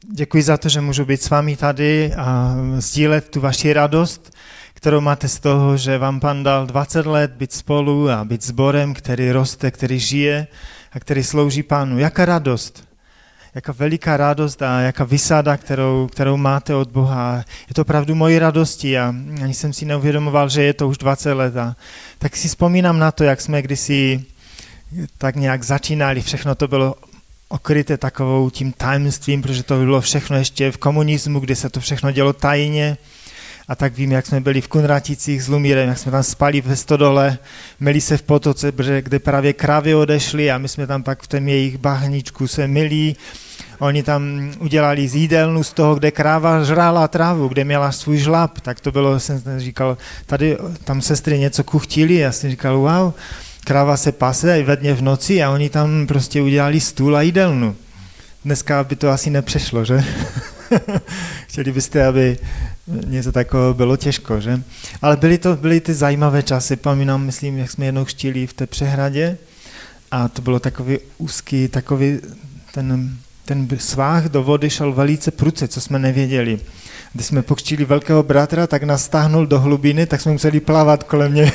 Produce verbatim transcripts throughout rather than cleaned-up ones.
Děkuji za to, že můžu být s vámi tady a sdílet tu vaši radost, kterou máte z toho, že vám Pán dal dvacet let být spolu a být sborem, který roste, který žije a který slouží Pánu. Jaká radost, jaká veliká radost a jaká vysáda, kterou, kterou máte od Boha. Je to opravdu mojí radostí a ani jsem si neuvědomoval, že je to už dvacet let. A tak si vzpomínám na to, jak jsme kdysi tak nějak začínali, všechno to bylo okryté takovou tím tajemstvím, protože to bylo všechno ještě v komunismu, kde se to všechno dělo tajně. A tak vím, jak jsme byli v Kunraticích s Lumírem, jak jsme tam spali ve stodole, myli se v potoce, kde právě krávy odešly a my jsme tam pak v tom jejich bahničku se myli. Oni tam udělali z jídelnu z toho, kde kráva žrala trávu, kde měla svůj žlab. Tak to bylo, jsem říkal, tady tam sestry něco kuchtili, já jsem říkal, wow, kráva se pase i ve dně v noci a oni tam prostě udělali stůl a jídelnu. Dneska by to asi nepřešlo, že? Chtěli byste, aby něco takového bylo těžko, že? Ale byly to byly ty zajímavé časy. Pamínám, myslím, jak jsme jednou křtili v té přehradě a to bylo takový úzký, takový ten, ten svah do vody šel velice prudce, co jsme nevěděli. Když jsme pokřtili velkého bratra, tak nás stáhnul do hlubiny, tak jsme museli plavat kolem něj.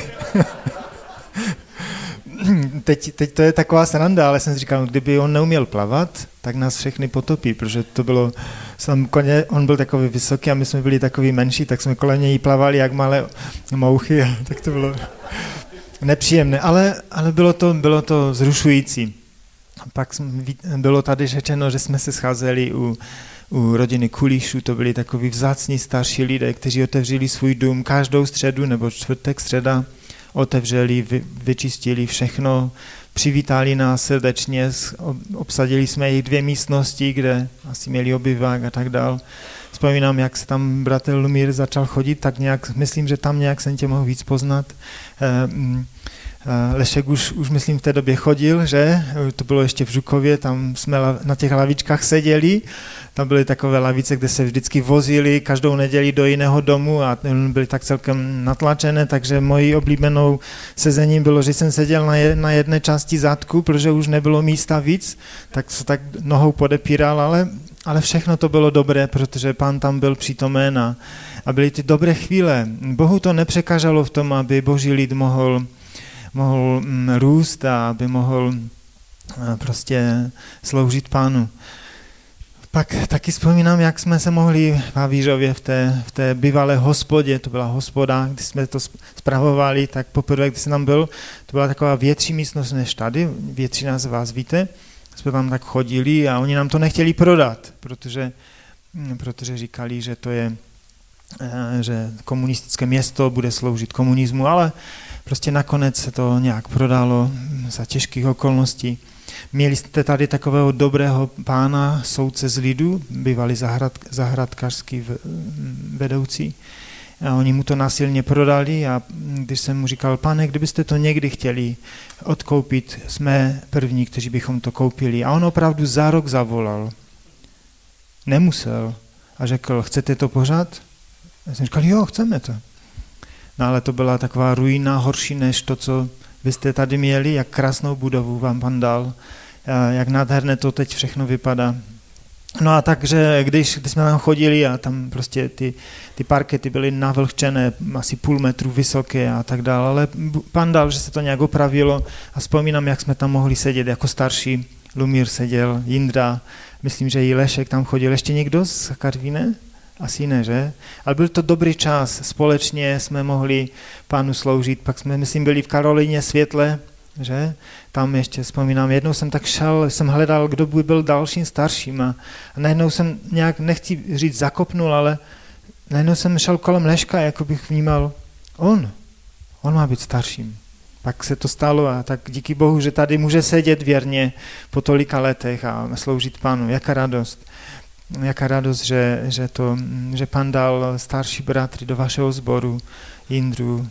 Teď, teď to je taková sranda, ale jsem si říkal, kdyby on neuměl plavat, tak nás všechny potopí, protože to bylo, sam, on byl takový vysoký a my jsme byli takový menší, tak jsme kolem něj plavali jak malé mouchy, tak to bylo nepříjemné, ale, ale bylo to, bylo to zrušující. Pak bylo tady řečeno, že jsme se scházeli u, u rodiny Kulíšů, to byli takoví vzácní starší lidé, kteří otevřeli svůj dům každou středu nebo čtvrtek, středa, otevřeli, vy, vyčistili všechno, přivítali nás srdečně, obsadili jsme jejich dvě místnosti, kde asi měli obyvák a tak dál. Vzpomínám, jak se tam bratr Lumír začal chodit, tak nějak, myslím, že tam nějak jsem tě mohl víc poznat. Lešek už, už myslím v té době chodil, že? To bylo ještě v Žukově, tam jsme na těch lavičkách seděli, tam byly takové lavice, kde se vždycky vozili každou neděli do jiného domu a byly tak celkem natlačené, takže mojí oblíbenou sezením bylo, že jsem seděl na jedné části zadku, protože už nebylo místa víc, tak se tak nohou podepíral, ale, ale všechno to bylo dobré, protože Pán tam byl přítomen a, a byly ty dobré chvíle. Bohu to nepřekáželo v tom, aby Boží lid mohl mohl růst a aby mohl prostě sloužit Pánu. Pak taky vzpomínám, jak jsme se mohli v Havířově v té, v té bývalé hospodě, to byla hospoda, když jsme to spravovali, tak poprvé, když jsem tam byl, to byla taková větší místnost než tady, většina z vás víte, jsme tam tak chodili a oni nám to nechtěli prodat, protože, protože říkali, že to je, že komunistické město bude sloužit komunismu, ale prostě nakonec se to nějak prodalo za těžkých okolností. Měli jste tady takového dobrého pána, soudce z lidu, bývalý zahrad, zahradkářský vedoucí. A oni mu to násilně prodali a když jsem mu říkal, pane, kdybyste to někdy chtěli odkoupit, jsme první, kteří bychom to koupili. A on opravdu za rok zavolal. Nemusel. A řekl, chcete to pořád? Já jsem říkal, jo, chceme to. No ale to byla taková ruina horší než to, co vy jste tady měli, jak krásnou budovu vám Pán dal, jak nádherné to teď všechno vypadá. No a takže, když, když jsme tam chodili a tam prostě ty, ty parkety byly navlhčené, asi půl metru vysoké a tak dále, ale Pán dal, že se to nějak opravilo a vzpomínám, jak jsme tam mohli sedět jako starší. Lumír seděl, Jindra, myslím, že i Lešek tam chodil. Ještě někdo z Karvíne? Asi ne, že? Ale byl to dobrý čas, společně jsme mohli Pánu sloužit, pak jsme, myslím, byli v Karolíně Světle, že? Tam ještě vzpomínám, jednou jsem tak šel, jsem hledal, kdo by byl dalším starším a, a najednou jsem nějak, nechci říct zakopnul, ale najednou jsem šel kolem Leška, jako bych vnímal, on, on má být starším. Pak se to stalo a tak díky Bohu, že tady může sedět věrně po tolika letech a sloužit Pánu, jaká radost. Jaká radost, že, že, to, že Pán dal starší bratry do vašeho sboru, Jindru,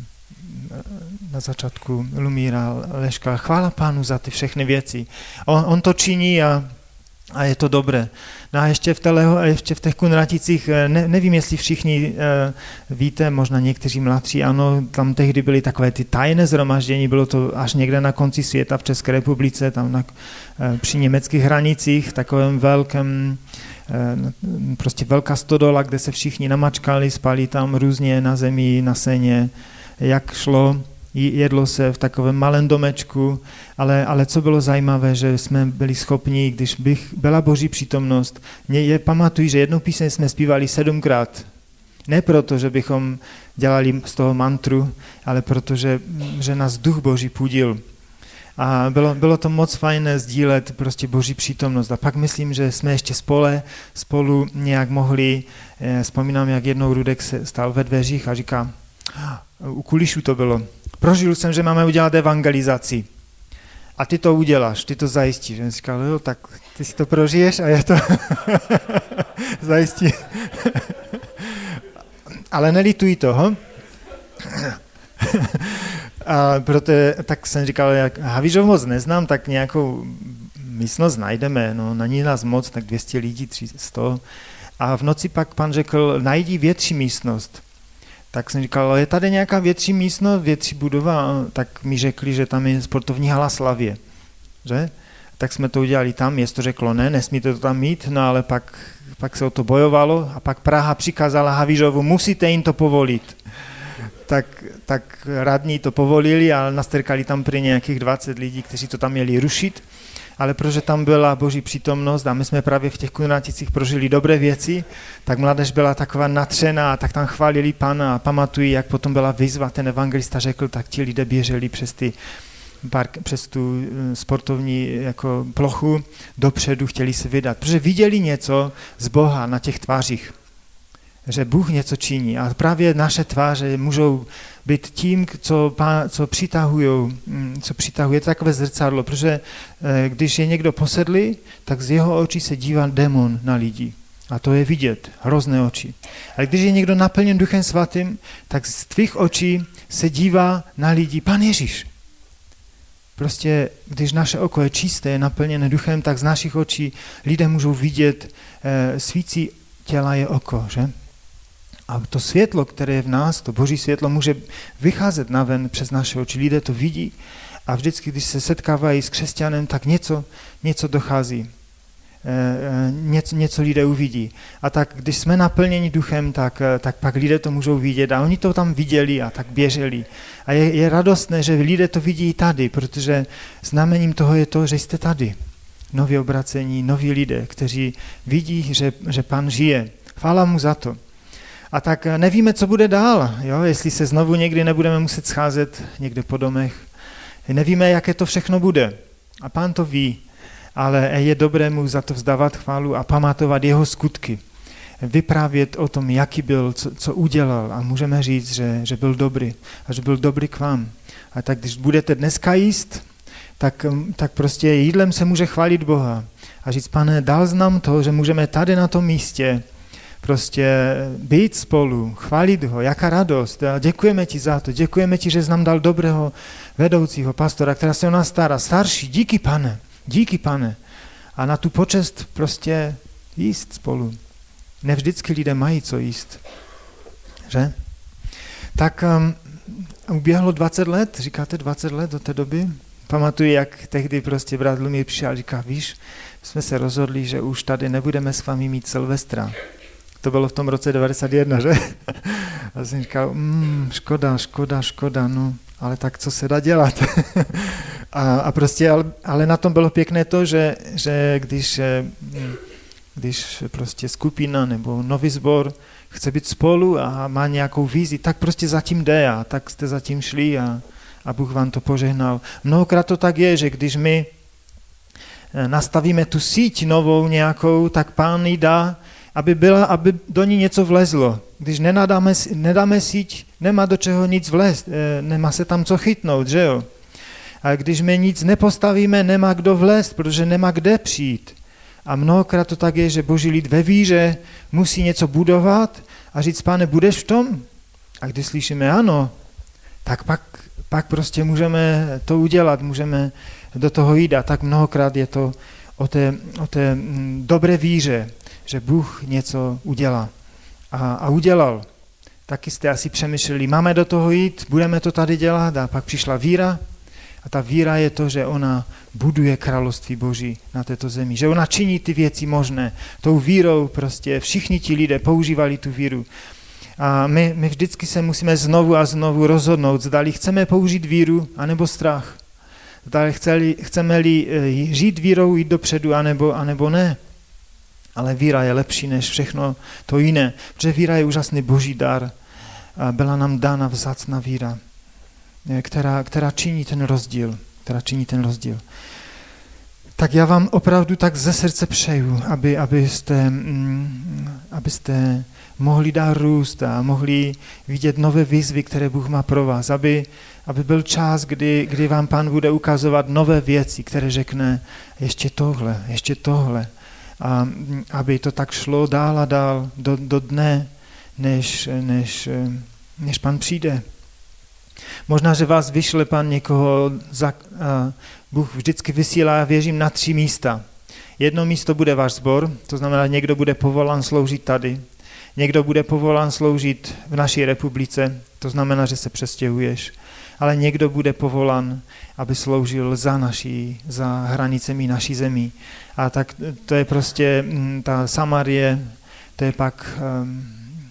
na začátku Lumíra, Leška. Chvála Pánu za ty všechny věci. On, on to činí a, a je to dobré. No a ještě v, teleho, ještě v těch Kunraticích, ne, nevím, jestli všichni uh, víte, možná někteří mladší, ano, tam tehdy byly takové ty tajné shromaždění, bylo to až někde na konci světa v České republice, tam na, uh, při německých hranicích, takovém velkém prostě velká stodola, kde se všichni namačkali, spali tam různě na zemi, na seně, jak šlo, jedlo se v takovém malém domečku, ale, ale co bylo zajímavé, že jsme byli schopni, když bych byla Boží přítomnost, mě je pamatuju, že jednou píseň jsme zpívali sedmkrát. Ne proto, že bychom dělali z toho mantru, ale protože že nás Duch Boží pudil. A bylo, bylo to moc fajné sdílet prostě Boží přítomnost. A pak myslím, že jsme ještě spole, spolu nějak mohli, eh, vzpomínám, jak jednou Rudek se stál ve dveřích a říká, u kulišu to bylo, prožil jsem, že máme udělat evangelizaci. A ty to uděláš, ty to zajistíš. A říkal, jo, tak ty si to prožiješ a já to zajistí. Ale nelituj toho. A proto, tak jsem říkal, jak Havířov moc neznám, tak nějakou místnost najdeme, no na ní nás moc, tak dvě stě lidí, tři sta. A v noci pak pan řekl, najdi větší místnost. Tak jsem říkal, je tady nějaká větší místnost, větší budova? Tak mi řekli, že tam je sportovní hala Slavie. Že? Tak jsme to udělali tam, město řeklo, ne, nesmíte to tam mít, no ale pak, pak se o to bojovalo a pak Praha přikázala Havířovu, musíte jim to povolit. Tak, tak radní to povolili a nastrkali tam prý nějakých dvacet lidí, kteří to tam měli rušit, ale protože tam byla Boží přítomnost a my jsme právě v těch Kunraticích prožili dobré věci, tak mládež byla taková natřená, tak tam chválili Pana a pamatují, jak potom byla výzva, ten evangelista řekl, tak ti lidé běželi přes, ty park, přes tu sportovní jako plochu dopředu, chtěli se vydat, protože viděli něco z Boha na těch tvářích, že Bůh něco činí a právě naše tváře můžou být tím, co, co přitahují, co přitahuje, to takové zrcadlo, protože když je někdo posedlý, tak z jeho očí se dívá démon na lidi a to je vidět, hrozné oči. Ale když je někdo naplněn Duchem Svatým, tak z tvých očí se dívá na lidi Pán Ježíš. Prostě, když naše oko je čisté, je naplněné Duchem, tak z našich očí lidé můžou vidět, eh, svící těla je oko, že? A to světlo, které je v nás, to Boží světlo, může vycházet naven přes naše oči. Lidé to vidí a vždycky, když se setkávají s křesťanem, tak něco, něco dochází. E, něco, něco lidé uvidí. A tak, když jsme naplněni duchem, tak, tak pak lidé to můžou vidět. A oni to tam viděli a tak běželi. A je, je radostné, že lidé to vidí i tady, protože znamením toho je to, že jste tady. Noví obracení, noví lidé, kteří vidí, že, že Pán žije. Chvála mu za to. A tak nevíme, co bude dál, jo? Jestli se znovu někdy nebudeme muset scházet někde po domech. Nevíme, jaké to všechno bude. A Pán to ví, ale je dobré mu za to vzdávat chválu a pamatovat jeho skutky. Vyprávět o tom, jaký byl, co, co udělal a můžeme říct, že, že byl dobrý a že byl dobrý k vám. A tak když budete dneska jíst, tak, tak prostě jídlem se může chválit Boha a říct, Pane, dal znám to, že můžeme tady na tom místě prostě být spolu, chválit ho, jaká radost. A děkujeme ti za to, děkujeme ti, že jsi nám dal dobrého vedoucího pastora, která se o nás stará, starší, díky Pane, díky Pane. A na tu počest prostě jíst spolu. Ne vždycky lidé mají co jíst, že? Tak um, uběhlo dvacet let, říkáte dvacet let do té doby? Pamatuju, jak tehdy prostě brat Lumír přišel a říká, víš, jsme se rozhodli, že už tady nebudeme s vámi mít Silvestra. To bylo v tom roce devadesát jedna, že? A jsem říkal, mm, škoda, škoda, škoda, no, ale tak co se dá dělat? a, a prostě, ale, ale na tom bylo pěkné to, že, že když, když prostě skupina nebo nový sbor chce být spolu a má nějakou vizi, tak prostě zatím jde a tak jste zatím šli a, a Bůh vám to požehnal. Mnohokrát to tak je, že když my nastavíme tu síť novou nějakou, tak Pán jí dá, aby, byla, aby do ní něco vlezlo. Když nenadáme, nedáme síť, nemá do čeho nic vlézt, nemá se tam co chytnout, že jo? A když my nic nepostavíme, nemá kdo vlézt, protože nemá kde přijít. A mnohokrát to tak je, že Boží lid ve víře musí něco budovat a říct, Pane, budeš v tom? A když slyšíme ano, tak pak, pak prostě můžeme to udělat, můžeme do toho jít. A tak mnohokrát je to o té, o té dobré víře, že Bůh něco udělá. A, a udělal. Taky jste asi přemýšleli, máme do toho jít, budeme to tady dělat a pak přišla víra A ta víra je to, že ona buduje království Boží na této zemi, že ona činí ty věci možné. Tou vírou prostě všichni ti lidé používali tu víru. A my, my vždycky se musíme znovu a znovu rozhodnout, zdali chceme použít víru, anebo strach. Zdali chceli, chceme-li žít vírou, jít dopředu, anebo, anebo ne. Ale víra je lepší než všechno to jiné, protože víra je úžasný Boží dar. A byla nám dána vzácná víra, která, která činí ten rozdíl. Která činí ten rozdíl. Tak já vám opravdu tak ze srdce přeju, aby, abyste, mm, abyste mohli dát růst a mohli vidět nové výzvy, které Bůh má pro vás, aby, aby byl čas, kdy, kdy vám Pán bude ukazovat nové věci, které řekne ještě tohle, ještě tohle. A aby to tak šlo dál a dál do, do dne, než, než, než Pán přijde. Možná, že vás vyšle Pán někoho, za, a Bůh vždycky vysílá, já věřím, na tři místa. Jedno místo bude váš sbor, to znamená, někdo bude povolán sloužit tady, někdo bude povolán sloužit v naší republice, to znamená, že se přestěhuješ, ale někdo bude povolán, aby sloužil za naší, za hranicemi naší zemí. A tak to je prostě ta Samarie, to je pak um,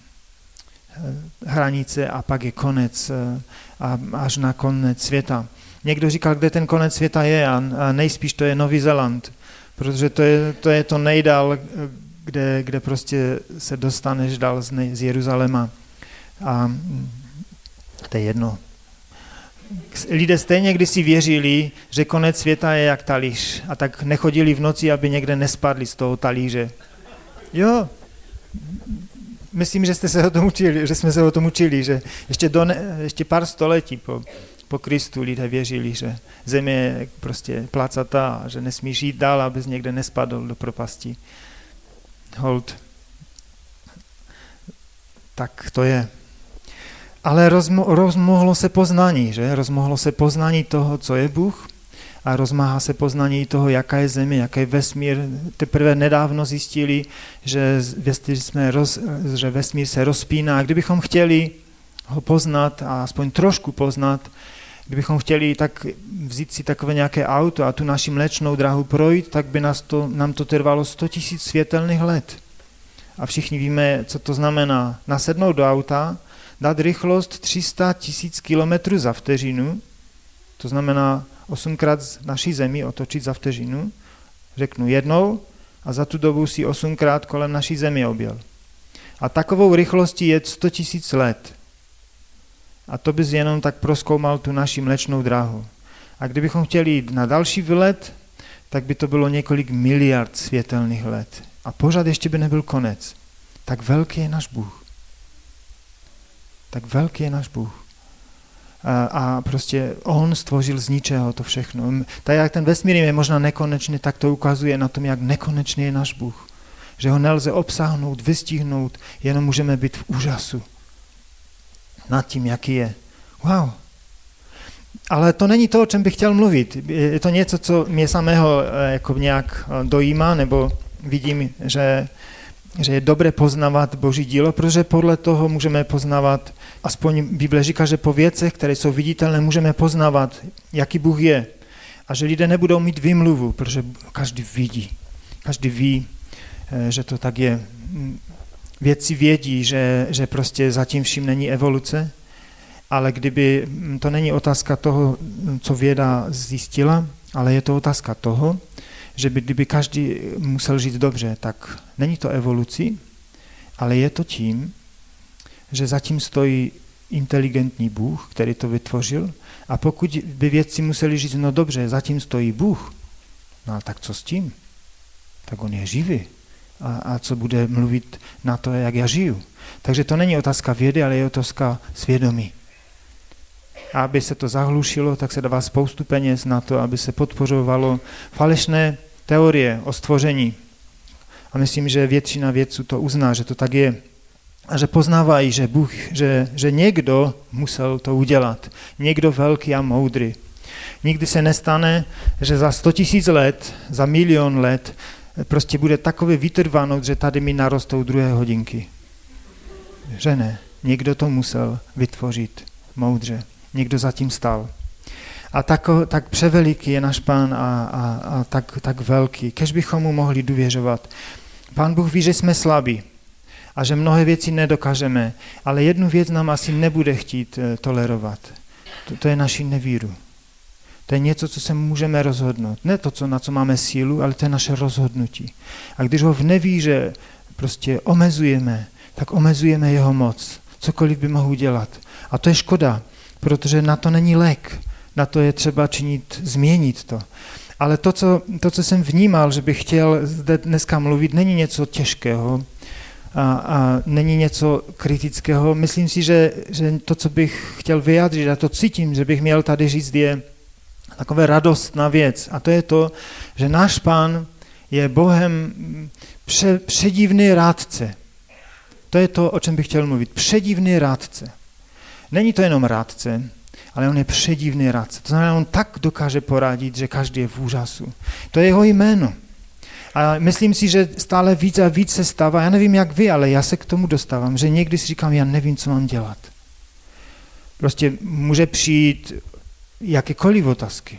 hranice a pak je konec a až na konec světa. Někdo říkal, kde ten konec světa je a, a nejspíš to je Nový Zéland, protože to je to, je to nejdál, kde, kde prostě se dostaneš dál z, z Jeruzaléma. A to je jedno. Lidé stejně kdysi věřili, že konec světa je jak talíř a tak nechodili v noci, aby někde nespadli z toho talíře. Jo, myslím, že jste se o tom učili, že jsme se o tom učili, že ještě, do ne, ještě pár století po, po Kristu lidé věřili, že země je prostě placatá, že nesmíš jít dál, abys někde nespadl do propasti. Hold. Tak to je. Ale rozmo, rozmohlo se poznání, že? Rozmohlo se poznání toho, co je Bůh a rozmáhá se poznání toho, jaká je země, jaký je vesmír. Teprve nedávno zjistili, že vesmír, jsme roz, že vesmír se rozpíná. A kdybychom chtěli ho poznat a aspoň trošku poznat, kdybychom chtěli tak vzít si takové nějaké auto a tu naši mléčnou dráhu projít, tak by nás to, nám to trvalo sto tisíc světelných let. A všichni víme, co to znamená. Nasednout do auta, dát rychlost tři sta tisíc kilometrů za vteřinu, to znamená osmkrát z naší zemi otočit za vteřinu, řeknu jednou a za tu dobu si osmkrát kolem naší zemi objel. A takovou rychlostí je sto tisíc let. A to bys jenom tak prozkoumal tu naši mléčnou dráhu. A kdybychom chtěli jít na další výlet, tak by to bylo několik miliard světelných let. A pořád ještě by nebyl konec. Tak velký je náš Bůh. Tak velký je náš Bůh. A, a prostě on stvořil z ničeho to všechno. Tak jak ten vesmír je možná nekonečný, tak to ukazuje na tom, jak nekonečný je náš Bůh. Že ho nelze obsáhnout, vystihnout, jenom můžeme být v úžasu nad tím, jaký je. Wow. Ale to není to, o čem bych chtěl mluvit. Je to něco, co mě samého jako nějak dojímá, nebo vidím, že že je dobré poznávat Boží dílo, protože podle toho můžeme poznávat, aspoň Bible říká, že po věcech, které jsou viditelné, můžeme poznávat, jaký Bůh je. A že lidé nebudou mít výmluvu, protože každý vidí. Každý ví, že to tak je. Vědci vědí, že, že prostě zatím vším není evoluce, ale kdyby, to není otázka toho, co věda zjistila, ale je to otázka toho, že by, kdyby každý musel žít dobře, tak není to evolucí, ale je to tím, že zatím stojí inteligentní Bůh, který to vytvořil, a pokud by vědci museli žít no dobře, zatím stojí Bůh, no tak co s tím? Tak on je živý. A, a co bude mluvit na to, jak já žiju? Takže to není otázka vědy, ale je otázka svědomí. A aby se to zahlušilo, tak se dává spoustu peněz na to, aby se podpořovalo falešné teorie o stvoření. A myslím, že většina vědců to uzná, že to tak je. A že poznávají, že Bůh, že, že někdo musel to udělat. Někdo velký a moudrý. Nikdy se nestane, že za sto tisíc let, za milion let, prostě bude takový vítr vanout, že tady mi narostou druhé hodinky. Že ne. Někdo to musel vytvořit moudře. Někdo zatím stál. A tak, tak převeliký je náš Pán a, a, a tak, tak velký. Kež bychom mu mohli důvěřovat. Pán Bůh ví, že jsme slabí a že mnohé věci nedokážeme, ale jednu věc nám asi nebude chtít tolerovat. To, to je naši nevíru. To je něco, co se můžeme rozhodnout. Ne to, co, na co máme sílu, ale to je naše rozhodnutí. A když ho v nevíře prostě omezujeme, tak omezujeme jeho moc. Cokoliv by mohl dělat. A to je škoda, protože na to není lék. Na to je třeba činit, změnit to. Ale to co, to, co jsem vnímal, že bych chtěl zde dneska mluvit, není něco těžkého a, a není něco kritického. Myslím si, že, že to, co bych chtěl vyjádřit, a to cítím, že bych měl tady říct, je takové radostná věc. A to je to, že náš Pán je Bohem pře, předivný rádce. To je to, o čem bych chtěl mluvit. Předivný rádce. Není to jenom rádce, ale on je předivný rádce. To znamená, on tak dokáže poradit, že každý je v úžasu. To je jeho jméno. A myslím si, že stále víc a víc se stává, já nevím jak vy, ale já se k tomu dostávám, že někdy si říkám, já nevím, co mám dělat. Prostě může přijít jakékoliv otázky.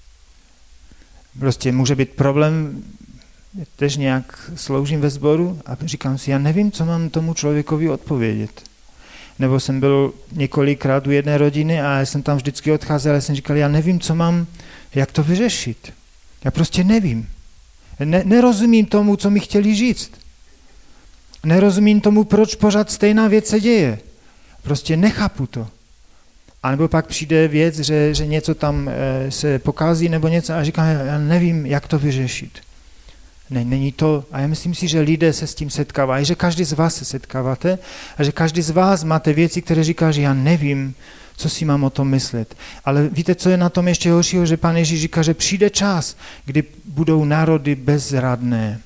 Prostě může být problém, tež nějak sloužím ve sboru a říkám si, já nevím, co mám tomu člověkovi odpovědět. Nebo jsem byl několikrát u jedné rodiny a já jsem tam vždycky odcházel a jsem říkal, já nevím, co mám, jak to vyřešit. Já prostě nevím. Ne, nerozumím tomu, co mi chtěli říct. Nerozumím tomu, proč pořád stejná věc se děje. Prostě nechápu to. A nebo pak přijde věc, že, že něco tam e, se pokazí nebo něco a říkám, já nevím, jak to vyřešit. Ne, není to, a já myslím si, že lidé se s tím setkávají, že každý z vás se setkáváte a že každý z vás máte věci, které říká, že já nevím, co si mám o tom myslet. Ale víte, co je na tom ještě horšího, že Pán Ježíš říká, že přijde čas, kdy budou národy bezradné.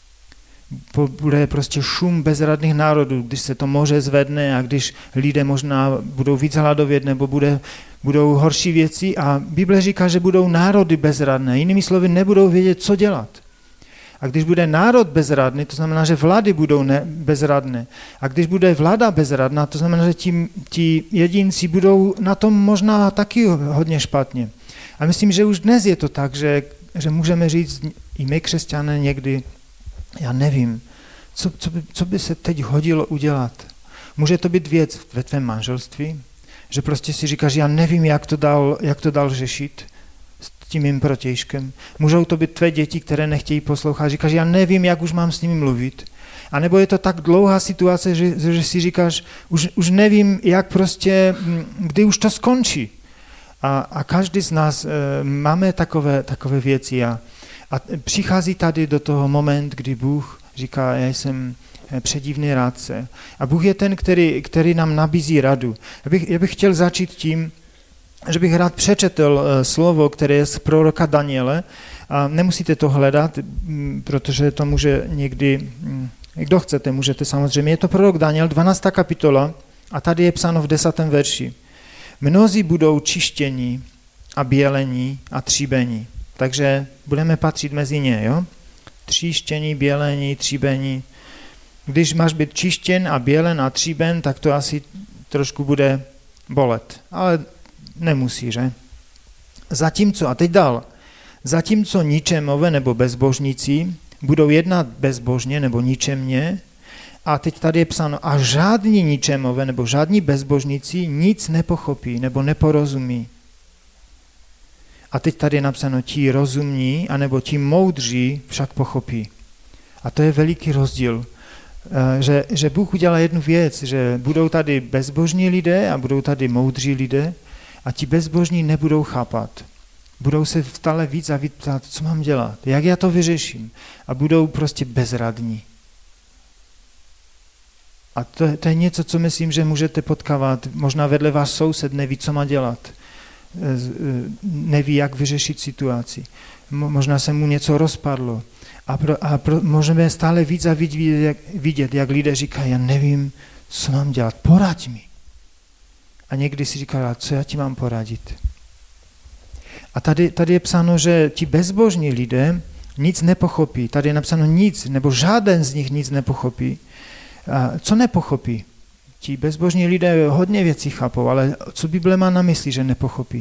Bude prostě šum bezradných národů, když se to moře zvedne a když lidé možná budou víc hladovět nebo bude, budou horší věci a Bible říká, že budou národy bezradné. Jinými slovy, nebudou vědět, co dělat. A když bude národ bezradný, to znamená, že vlády budou ne- bezradné. A když bude vláda bezradná, to znamená, že ti, ti jedinci budou na tom možná taky hodně špatně. A myslím, že už dnes je to tak, že, že můžeme říct i my křesťané někdy, já nevím, co, co, by, co by se teď hodilo udělat. Může to být věc ve tvém manželství, že prostě si říkáš, já nevím, jak to dál, jak to dál řešit s tím mým protějškem. Můžou to být tvé děti, které nechtějí poslouchat. Říkáš, já nevím, jak už mám s nimi mluvit. A nebo je to tak dlouhá situace, že, že si říkáš, už, už nevím, jak prostě, kdy už to skončí. A, a každý z nás e, máme takové, takové věci. A, a přichází tady do toho moment, kdy Bůh říká, já jsem předivný rádce. A Bůh je ten, který, který nám nabízí radu. Já bych, já bych chtěl začít tím, že bych rád přečetl slovo, které je z proroka Daniele. A nemusíte to hledat, protože to může někdy, kdo chcete, můžete samozřejmě. Je to prorok Daniel, dvanáctá kapitola, a tady je psáno v desátém verši. Mnozí budou čištění a bělení a tříbení. Takže budeme patřit mezi ně, jo? Tříštění, bělení, tříbení. Když máš být čištěn a bělen a tříben, tak to asi trošku bude bolet. Ale nemusí, že? Zatímco, a teď dál, zatímco ničemové nebo bezbožníci budou jednat bezbožně nebo ničemně, a teď tady je psáno, a žádní ničemové nebo žádní bezbožníci nic nepochopí nebo neporozumí. A teď tady je napsáno, ti rozumní, anebo ti moudří však pochopí. A to je veliký rozdíl, že, že Bůh udělá jednu věc, že budou tady bezbožní lidé a budou tady moudří lidé a ti bezbožní nebudou chápat. Budou se stále víc a víc ptát, co mám dělat, jak já to vyřeším. A budou prostě bezradní. A to, to je něco, co myslím, že můžete potkávat. Možná vedle vás soused neví, co má dělat. Neví, jak vyřešit situaci. Možná se mu něco rozpadlo. A, pro, a pro, můžeme stále víc a víc vidět jak, vidět, jak lidé říkají, já nevím, co mám dělat, poraď mi. A někdy si říká, co já ti mám poradit. A tady, tady je psáno, že ti bezbožní lidé nic nepochopí. Tady je napsáno nic, nebo žádný z nich nic nepochopí. A co nepochopí? Ti bezbožní lidé hodně věcí chápou, ale co Bible má na mysli, že nepochopí?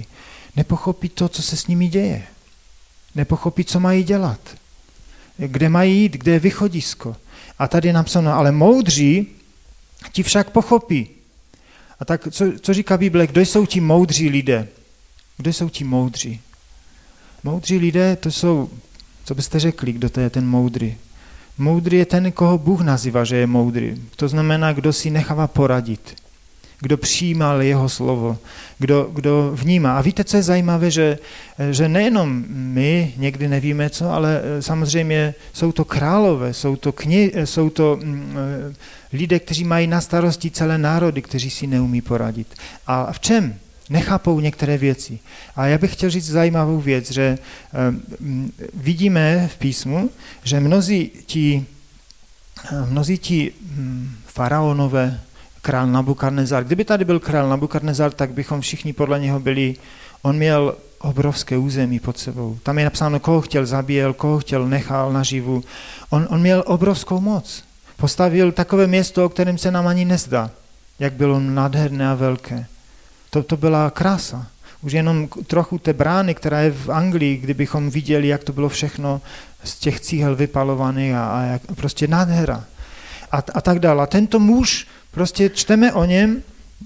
Nepochopí to, co se s nimi děje. Nepochopí, co mají dělat. Kde mají jít, kde je východisko. A tady je napsáno, ale moudří ti však pochopí. A tak, co, co říká Bible, kdo jsou ti moudří lidé? Kdo jsou ti moudří? Moudří lidé, to jsou, co byste řekli, kdo to je ten moudrý? Moudrý je ten, koho Bůh nazývá, že je moudrý. To znamená, kdo si nechává poradit. Kdo přijímal jeho slovo, kdo, kdo vnímá. A víte, co je zajímavé, že, že nejenom my někdy nevíme co, ale samozřejmě jsou to králové, jsou to, kni, jsou to mm, lidé, kteří mají na starosti celé národy, kteří si neumí poradit. A v čem? Nechápou některé věci. A já bych chtěl říct zajímavou věc, že um, vidíme v písmu, že mnozí ti, mnozí ti um, faraonové, král Nabukadnezar. Kdyby tady byl král Nabukadnezar, tak bychom všichni podle něho byli, on měl obrovské území pod sebou. Tam je napsáno, koho chtěl zabíjel, koho chtěl nechal naživu. On, on měl obrovskou moc. Postavil takové město, o kterém se nám ani nezdá, jak bylo nádherné a velké. To, to byla krása. Už jenom trochu té brány, která je v Anglii, kdybychom viděli, jak to bylo všechno z těch cíhel vypalovaných a, a jak, prostě nádhera. A, a tak dále. A tento muž, prostě čteme o něm,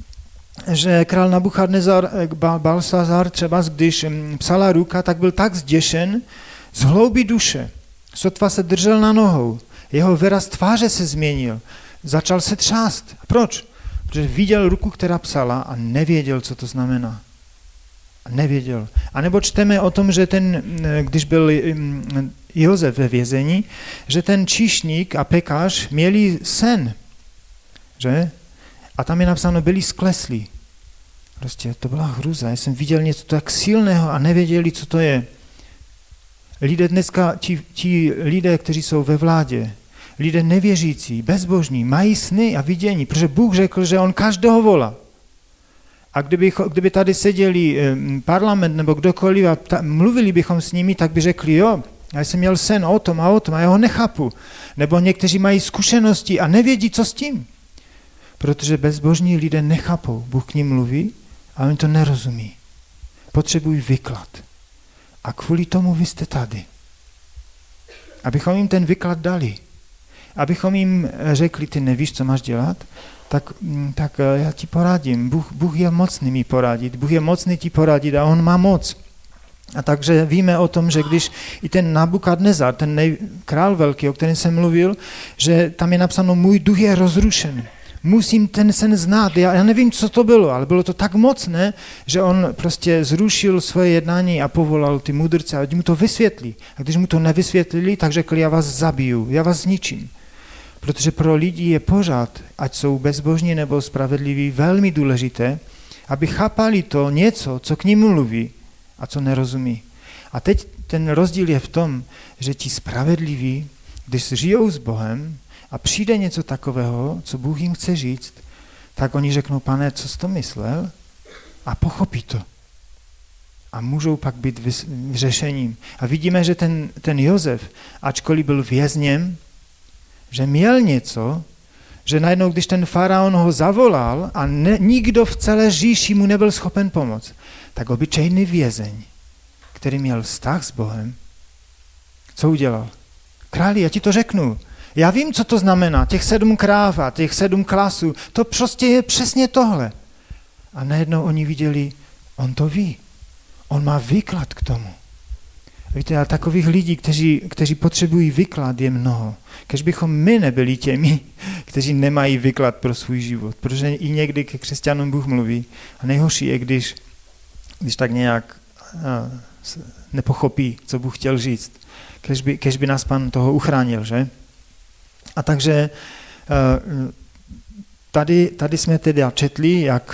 že král Nabukadnezar, Balsazar třeba, když psala ruka, tak byl tak zděšen z hloubi duše. Sotva se držel na nohou. Jeho výraz tváře se změnil. Začal se třást. Proč? Protože viděl ruku, která psala a nevěděl, co to znamená. A nevěděl. A nebo čteme o tom, že ten, když byl Josef ve vězení, že ten číšník a pekař měli sen. Že? A tam je napsáno, byli skleslí. Prostě to byla hruza. Já jsem viděl něco tak silného a nevěděli, co to je. Lidé dneska, ti, ti lidé, kteří jsou ve vládě, lidé nevěřící, bezbožní, mají sny a vidění, protože Bůh řekl, že on každého volá. A kdyby, kdyby tady seděli parlament nebo kdokoliv a ta, mluvili bychom s nimi, tak by řekli, jo, já jsem měl sen o tom a o tom a já ho nechápu. Nebo někteří mají zkušenosti a nevědí, co s tím. Protože bezbožní lidé nechápou. Bůh k ním mluví a oni to nerozumí. Potřebují výklad. A kvůli tomu vy jste tady. Abychom jim ten výklad dali. Abychom jim řekli, ty nevíš, co máš dělat, tak, tak já ti poradím. Bůh, Bůh je mocný mi poradit. Bůh je mocný ti poradit a on má moc. A takže víme o tom, že když i ten Nabukadnezar, ten nej, král velký, o kterém jsem mluvil, že tam je napsáno, můj duch je rozrušen. Musím ten sen znát. Já, já nevím, co to bylo, ale bylo to tak mocné, že on prostě zrušil svoje jednání a povolal ty mudrce, ať mu to vysvětlí. A když mu to nevysvětlili, tak řekl, já vás zabiju, já vás zničím. Protože pro lidi je pořád, ať jsou bezbožní nebo spravedliví, velmi důležité, aby chápali to něco, co k ním mluví a co nerozumí. A teď ten rozdíl je v tom, že ti spravedliví, když žijou s Bohem, a přijde něco takového, co Bůh jim chce říct, tak oni řeknou, pane, co jsi to myslel? A pochopí to. A můžou pak být řešením. A vidíme, že ten, ten Josef, ačkoliv byl vězněm, že měl něco, že najednou, když ten faraon ho zavolal a ne, nikdo v celé říši mu nebyl schopen pomoct, tak obyčejný vězeň, který měl vztah s Bohem, co udělal? Králi, já ti to řeknu. Já vím, co to znamená, těch sedm kráv a těch sedm klasů, to prostě je přesně tohle. A najednou oni viděli, on to ví, on má výklad k tomu. Víte, a takových lidí, kteří, kteří potřebují výklad, je mnoho. Kež bychom my nebyli těmi, kteří nemají výklad pro svůj život, protože i někdy ke křesťanům Bůh mluví. A nejhorší je, když, když tak nějak a, nepochopí, co Bůh chtěl říct. Kež by, kež by nás Pán toho uchránil, že? A takže tady, tady jsme teda četli, jak,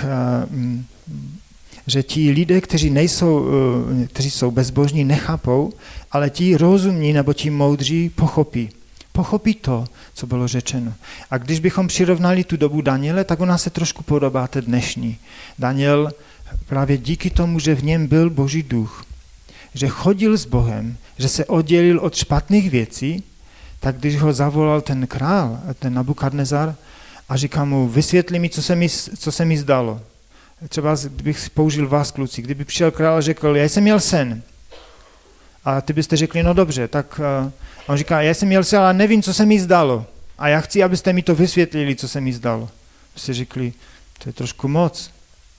že ti lidé, kteří, nejsou, kteří jsou bezbožní, nechápou, ale ti rozumní nebo ti moudří pochopí. Pochopí to, co bylo řečeno. A když bychom přirovnali tu dobu Daniele, tak ona se trošku podobá té dnešní. Daniel právě díky tomu, že v něm byl Boží duch, že chodil s Bohem, že se oddělil od špatných věcí, tak když ho zavolal ten král, ten Nabukadnezar, a říká mu, vysvětli mi, co se mi, co se mi zdalo. třeba kdybych použil vás, kluci, kdyby přišel král a řekl, já jsem měl sen. A ty byste řekli, no dobře, tak uh, on říká, já jsem měl sen, ale nevím, co se mi zdalo. A já chci, abyste mi to vysvětlili, co se mi zdalo. Byste řekli, to je trošku moc.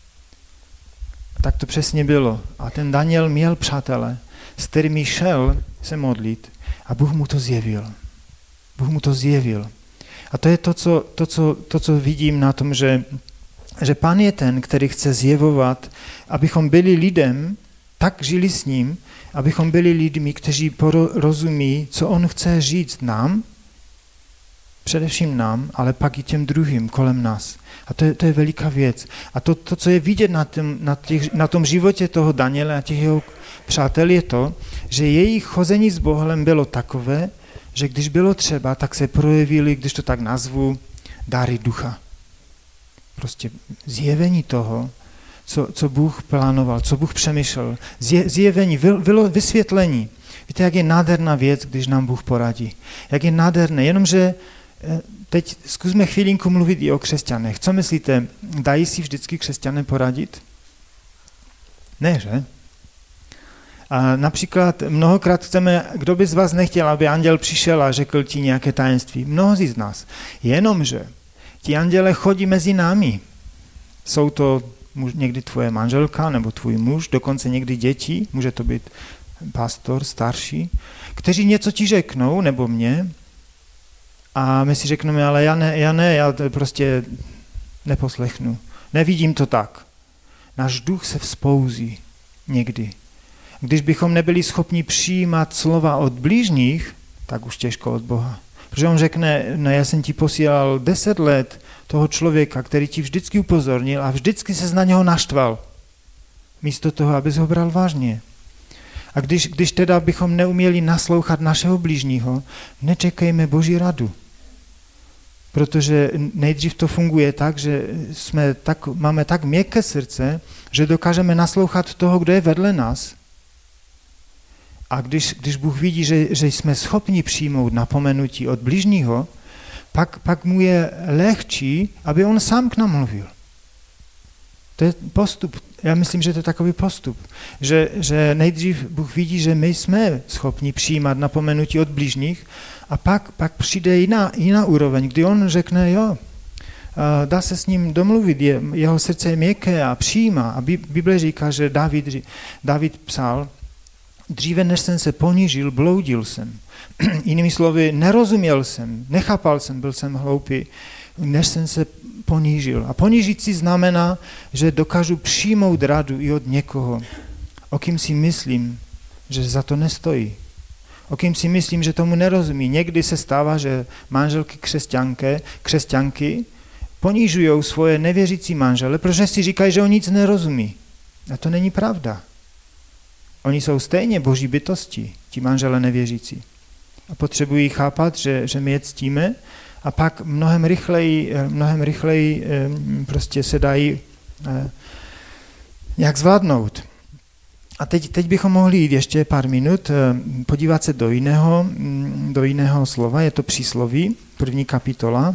Tak to přesně bylo. A ten Daniel měl přátele, s kterými šel se modlit a Bůh mu to zjevil. Bůh mu to zjevil. A to je to, co, to, co, to, co vidím na tom, že, že Pán je ten, který chce zjevovat, abychom byli lidem, tak žili s ním, abychom byli lidmi, kteří porozumí, co on chce říct nám, především nám, ale pak i těm druhým kolem nás. A to je, to je veliká věc. A to, to co je vidět na, tém, na, těch, na tom životě toho Daniela a těch jeho přátel, je to, že jejich chození s Bohem bylo takové, že když bylo třeba, tak se projevili, když to tak nazvu, dary ducha. Prostě zjevení toho, co, co Bůh plánoval, co Bůh přemýšlel. Zje, zjevení, vy, vysvětlení. Víte, jak je nádherná věc, když nám Bůh poradí. Jak je nádherné, jenomže teď zkusme chvílinku mluvit i o křesťanech. Co myslíte, dají si vždycky křesťané poradit? Ne, že? A například mnohokrát chceme, kdo by z vás nechtěl, aby anděl přišel a řekl ti nějaké tajemství. Mnozí z nás. Jenomže ti anděle chodí mezi námi. Jsou to někdy tvoje manželka nebo tvůj muž, dokonce někdy děti, může to být pastor, starší, kteří něco ti řeknou, nebo mě, a my si řekneme, ale já ne, já ne, já prostě neposlechnu. Nevidím to tak. Náš duch se vzpouzí někdy. Když bychom nebyli schopni přijímat slova od blížních, tak už těžko od Boha. Protože on řekne, no já jsem ti posílal deset let toho člověka, který ti vždycky upozornil a vždycky se na něho naštval. Místo toho, abys ho bral vážně. A když, když teda bychom neuměli naslouchat našeho blížního, nečekejme Boží radu. Protože nejdřív to funguje tak, že jsme tak, máme tak měkké srdce, že dokážeme naslouchat toho, kdo je vedle nás. A když, když Bůh vidí, že, že jsme schopni přijmout napomenutí od blížního, pak, pak mu je lehčí, aby on sám k nám mluvil. To je postup. Já myslím, že to je takový postup. Že, že nejdřív Bůh vidí, že my jsme schopni přijímat napomenutí od blížních a pak, pak přijde jiná, jiná úroveň, kdy on řekne, jo, dá se s ním domluvit, je, jeho srdce je měkké a přijímá. A Bible říká, že David, David psal, dříve než jsem se ponížil, bloudil jsem. Jinými slovy, nerozuměl jsem, nechápal jsem, byl jsem hloupý, než jsem se ponížil. A ponížit si znamená, že dokážu přijmout radu i od někoho, o kým si myslím, že za to nestojí. O kým si myslím, že tomu nerozumí. Někdy se stává, že manželky křesťanky, křesťanky ponížují svoje nevěřící manžele, protože si říkají, že on nic nerozumí. A to není pravda. Oni jsou stejně boží bytosti, ti manžele nevěřící. A potřebují chápat, že, že my je ctíme a pak mnohem rychleji, mnohem rychleji prostě se dají nějak zvládnout. A teď, teď bychom mohli jít ještě pár minut, podívat se do jiného, do jiného slova, je to přísloví, první kapitola,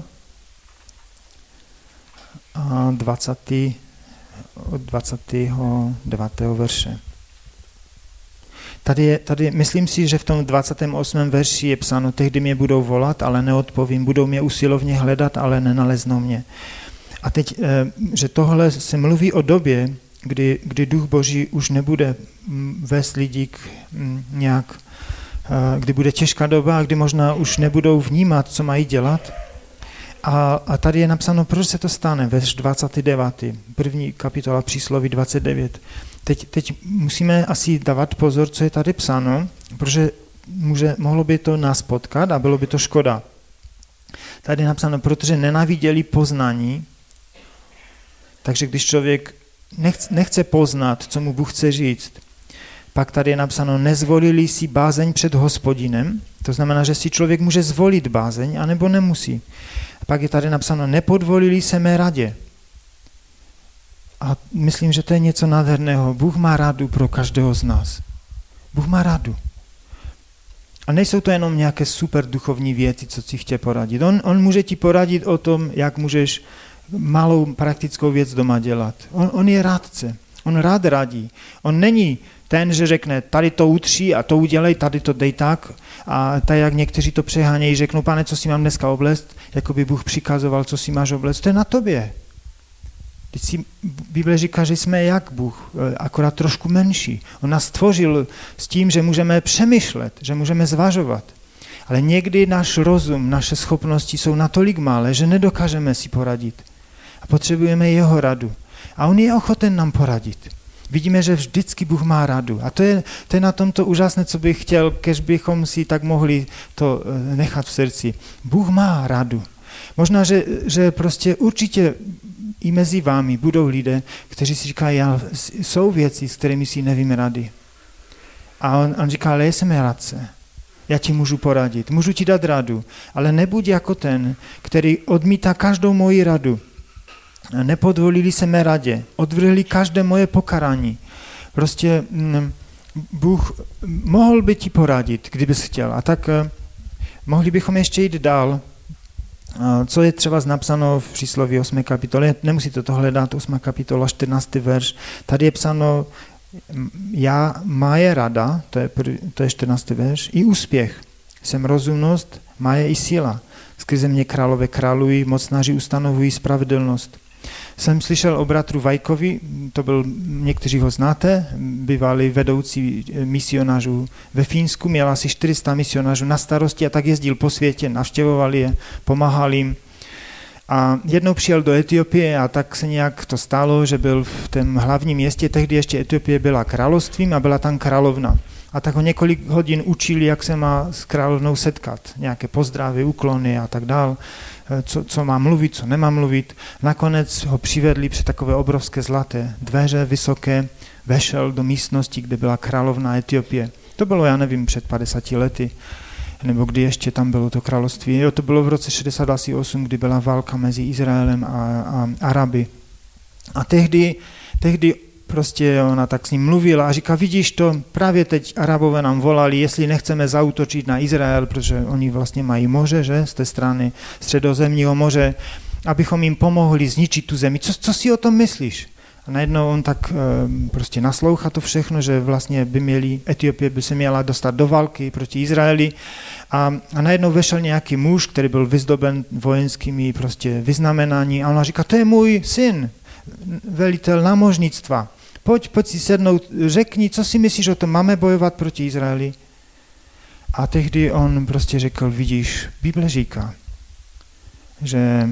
a dvacátého od dvacátého devátého verše. Tady, je, tady myslím si, že v tom dvacátém osmém verši je psáno, tehdy mě budou volat, ale neodpovím, budou mě usilovně hledat, ale nenaleznou mě. A teď, že tohle se mluví o době, kdy, kdy Duch Boží už nebude vést lidi k nějak, kdy bude těžká doba a kdy možná už nebudou vnímat, co mají dělat. A, a tady je napsáno, proč se to stane, verš dvacátý devátý, první kapitola přísloví dvacet devět. Teď, teď musíme asi dávat pozor, co je tady psáno, protože může, mohlo by to nás potkat a bylo by to škoda. Tady je napsáno, protože nenáviděli poznání, takže když člověk nechce, nechce poznat, co mu Bůh chce říct, pak tady je napsáno, nezvolili si bázeň před Hospodinem, to znamená, že si člověk může zvolit bázeň, anebo nemusí. A pak je tady napsáno, nepodvolili se mé radě. A myslím, že to je něco nádherného. Bůh má radu pro každého z nás. Bůh má radu. A nejsou to jenom nějaké super duchovní věci, co si chce poradit. On, on může ti poradit o tom, jak můžeš malou praktickou věc doma dělat. On, on je rádce, on rád radí. On není ten, že řekne, tady to utří a to udělej, tady to dej tak. A tak jak někteří to přehánějí, řeknou, pane, co si mám dneska oblést, jako by Bůh přikazoval, co si máš oblést, to je na tobě. Teď si Bible říká, že jsme jak Bůh, akorát trošku menší. On nás stvořil s tím, že můžeme přemýšlet, že můžeme zvažovat. Ale někdy náš rozum, naše schopnosti jsou natolik malé, že nedokážeme si poradit. A potřebujeme jeho radu. A on je ochoten nám poradit. Vidíme, že vždycky Bůh má radu. A to je, to je na tomto úžasné, co bych chtěl, kež bychom si tak mohli to nechat v srdci. Bůh má radu. Možná, že, že prostě určitě i mezi vámi budou lidé, kteří si říkají, já, jsou věci, s kterými si nevím rady. A on, on říká, ale jsem radce. Já ti můžu poradit, můžu ti dát radu, ale nebuď jako ten, který odmítá každou moji radu. Nepodvolili se mé radě, odvrhli každé moje pokarání. Prostě m, Bůh mohl by ti poradit, kdybys chtěl. A tak eh, mohli bychom ještě jít dál. Co je třeba napsáno v přísloví osmé kapitole, nemusíte to hledat, osmá kapitola, čtrnáctý verš. Tady je psáno, já, má je rada, to je, to je čtrnáctý verš, i úspěch. Jsem rozumnost, má je i síla. Skrze mě králové králují, mocnáři ustanovují spravedlnost. Jsem slyšel o bratru Vajkovi, to byl, někteří ho znáte, bývalý vedoucí misionářů ve Fínsku, měl asi čtyři sta misionářů na starosti a tak jezdil po světě, navštěvoval je, pomáhal jim. A jednou přijel do Etiopie a tak se nějak to stalo, že byl v tom hlavním městě, tehdy ještě Etiopie byla královstvím a byla tam královna. A tak ho několik hodin učili, jak se má s královnou setkat, nějaké pozdravy, úklony a tak dál, co, co má mluvit, co nemá mluvit. Nakonec ho přivedli před takové obrovské zlaté dveře vysoké, vešel do místnosti, kde byla královna Etiopie. To bylo, já nevím, před padesáti lety, nebo kdy ještě tam bylo to království. Jo, to bylo v roce šedesát osm, kdy byla válka mezi Izraelem a, a Araby. A tehdy, tehdy prostě ona tak s ním mluvila a říká, vidíš to, právě teď Arabové nám volali, jestli nechceme zaútočit na Izrael, protože oni vlastně mají moře, že, z té strany Středozemního moře, abychom jim pomohli zničit tu zemi. Co, co si o tom myslíš? A najednou on tak e, prostě naslouchá to všechno, že vlastně by měli, Etiopie by se měla dostat do války proti Izraeli a, a najednou vešel nějaký muž, který byl vyzdoben vojenskými prostě vyznamenání a ona říká, to je můj syn, velitel námořnictva. Pojď, pojď si sednout, řekni, co si myslíš o tom, máme bojovat proti Izraeli? A tehdy on prostě řekl, vidíš, Bible říká, že,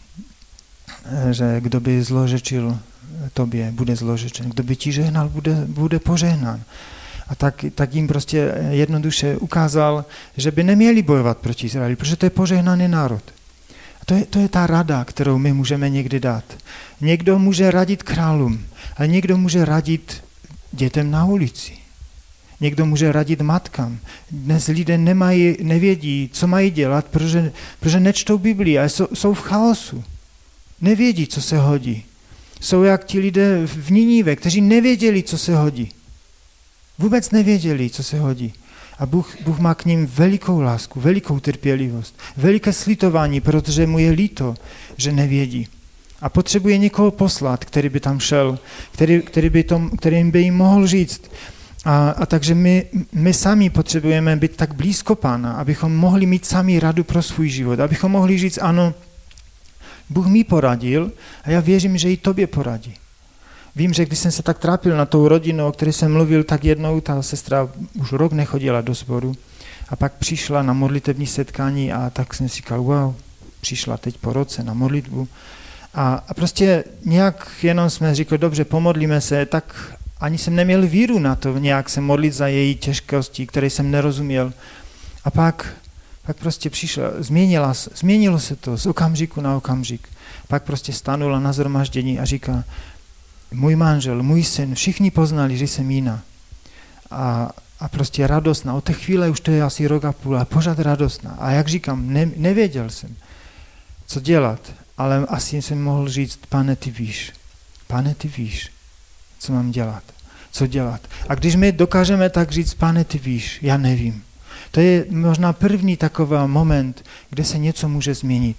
že kdo by zlořečil tobě, bude zlořečen, kdo by ti žehnal, bude, bude požehnán. A tak, tak jim prostě jednoduše ukázal, že by neměli bojovat proti Izraeli, protože to je požehnaný národ. To je, to je ta rada, kterou my můžeme někdy dát. Někdo může radit králům, ale někdo může radit dětem na ulici. Někdo může radit matkám. Dnes lidé nemají, nevědí, co mají dělat, protože, protože nečtou Biblii a jsou, jsou v chaosu. Nevědí, co se hodí. Jsou jak ti lidé v Ninive, kteří nevěděli, co se hodí. Vůbec nevěděli, co se hodí. A Bůh, Bůh má k ním velikou lásku, velikou trpělivost, veliké slitování, protože mu je líto, že nevědí. A potřebuje někoho poslat, který by tam šel, který, který, by, tom, který by jim mohl říct. A, a takže my, my sami potřebujeme být tak blízko Pána, abychom mohli mít sami radu pro svůj život, abychom mohli říct, ano, Bůh mi poradil a já věřím, že i tobě poradí. Vím, že když jsem se tak trápil na tou rodinu, o které jsem mluvil, tak jednou ta sestra už rok nechodila do sboru a pak přišla na modlitební setkání a tak jsem si říkal, wow, přišla teď po roce na modlitbu a, a prostě nějak jenom jsme říkali, dobře, pomodlíme se, tak ani jsem neměl víru na to nějak se modlit za její těžkosti, které jsem nerozuměl. A pak, pak prostě přišla, změnila, změnilo se to z okamžiku na okamžik. Pak prostě stanula na shromáždění a říká, můj manžel, můj syn, všichni poznali, že jsem jiná. A, a prostě radostná. Od té chvíle už to je asi rok a půl a pořád radostná. A jak říkám, ne, nevěděl jsem, co dělat, ale asi jsem mohl říct, pane, ty víš, pane, ty víš, co mám dělat, co dělat. A když my dokážeme tak říct, pane, ty víš, já nevím. To je možná první takový moment, kde se něco může změnit.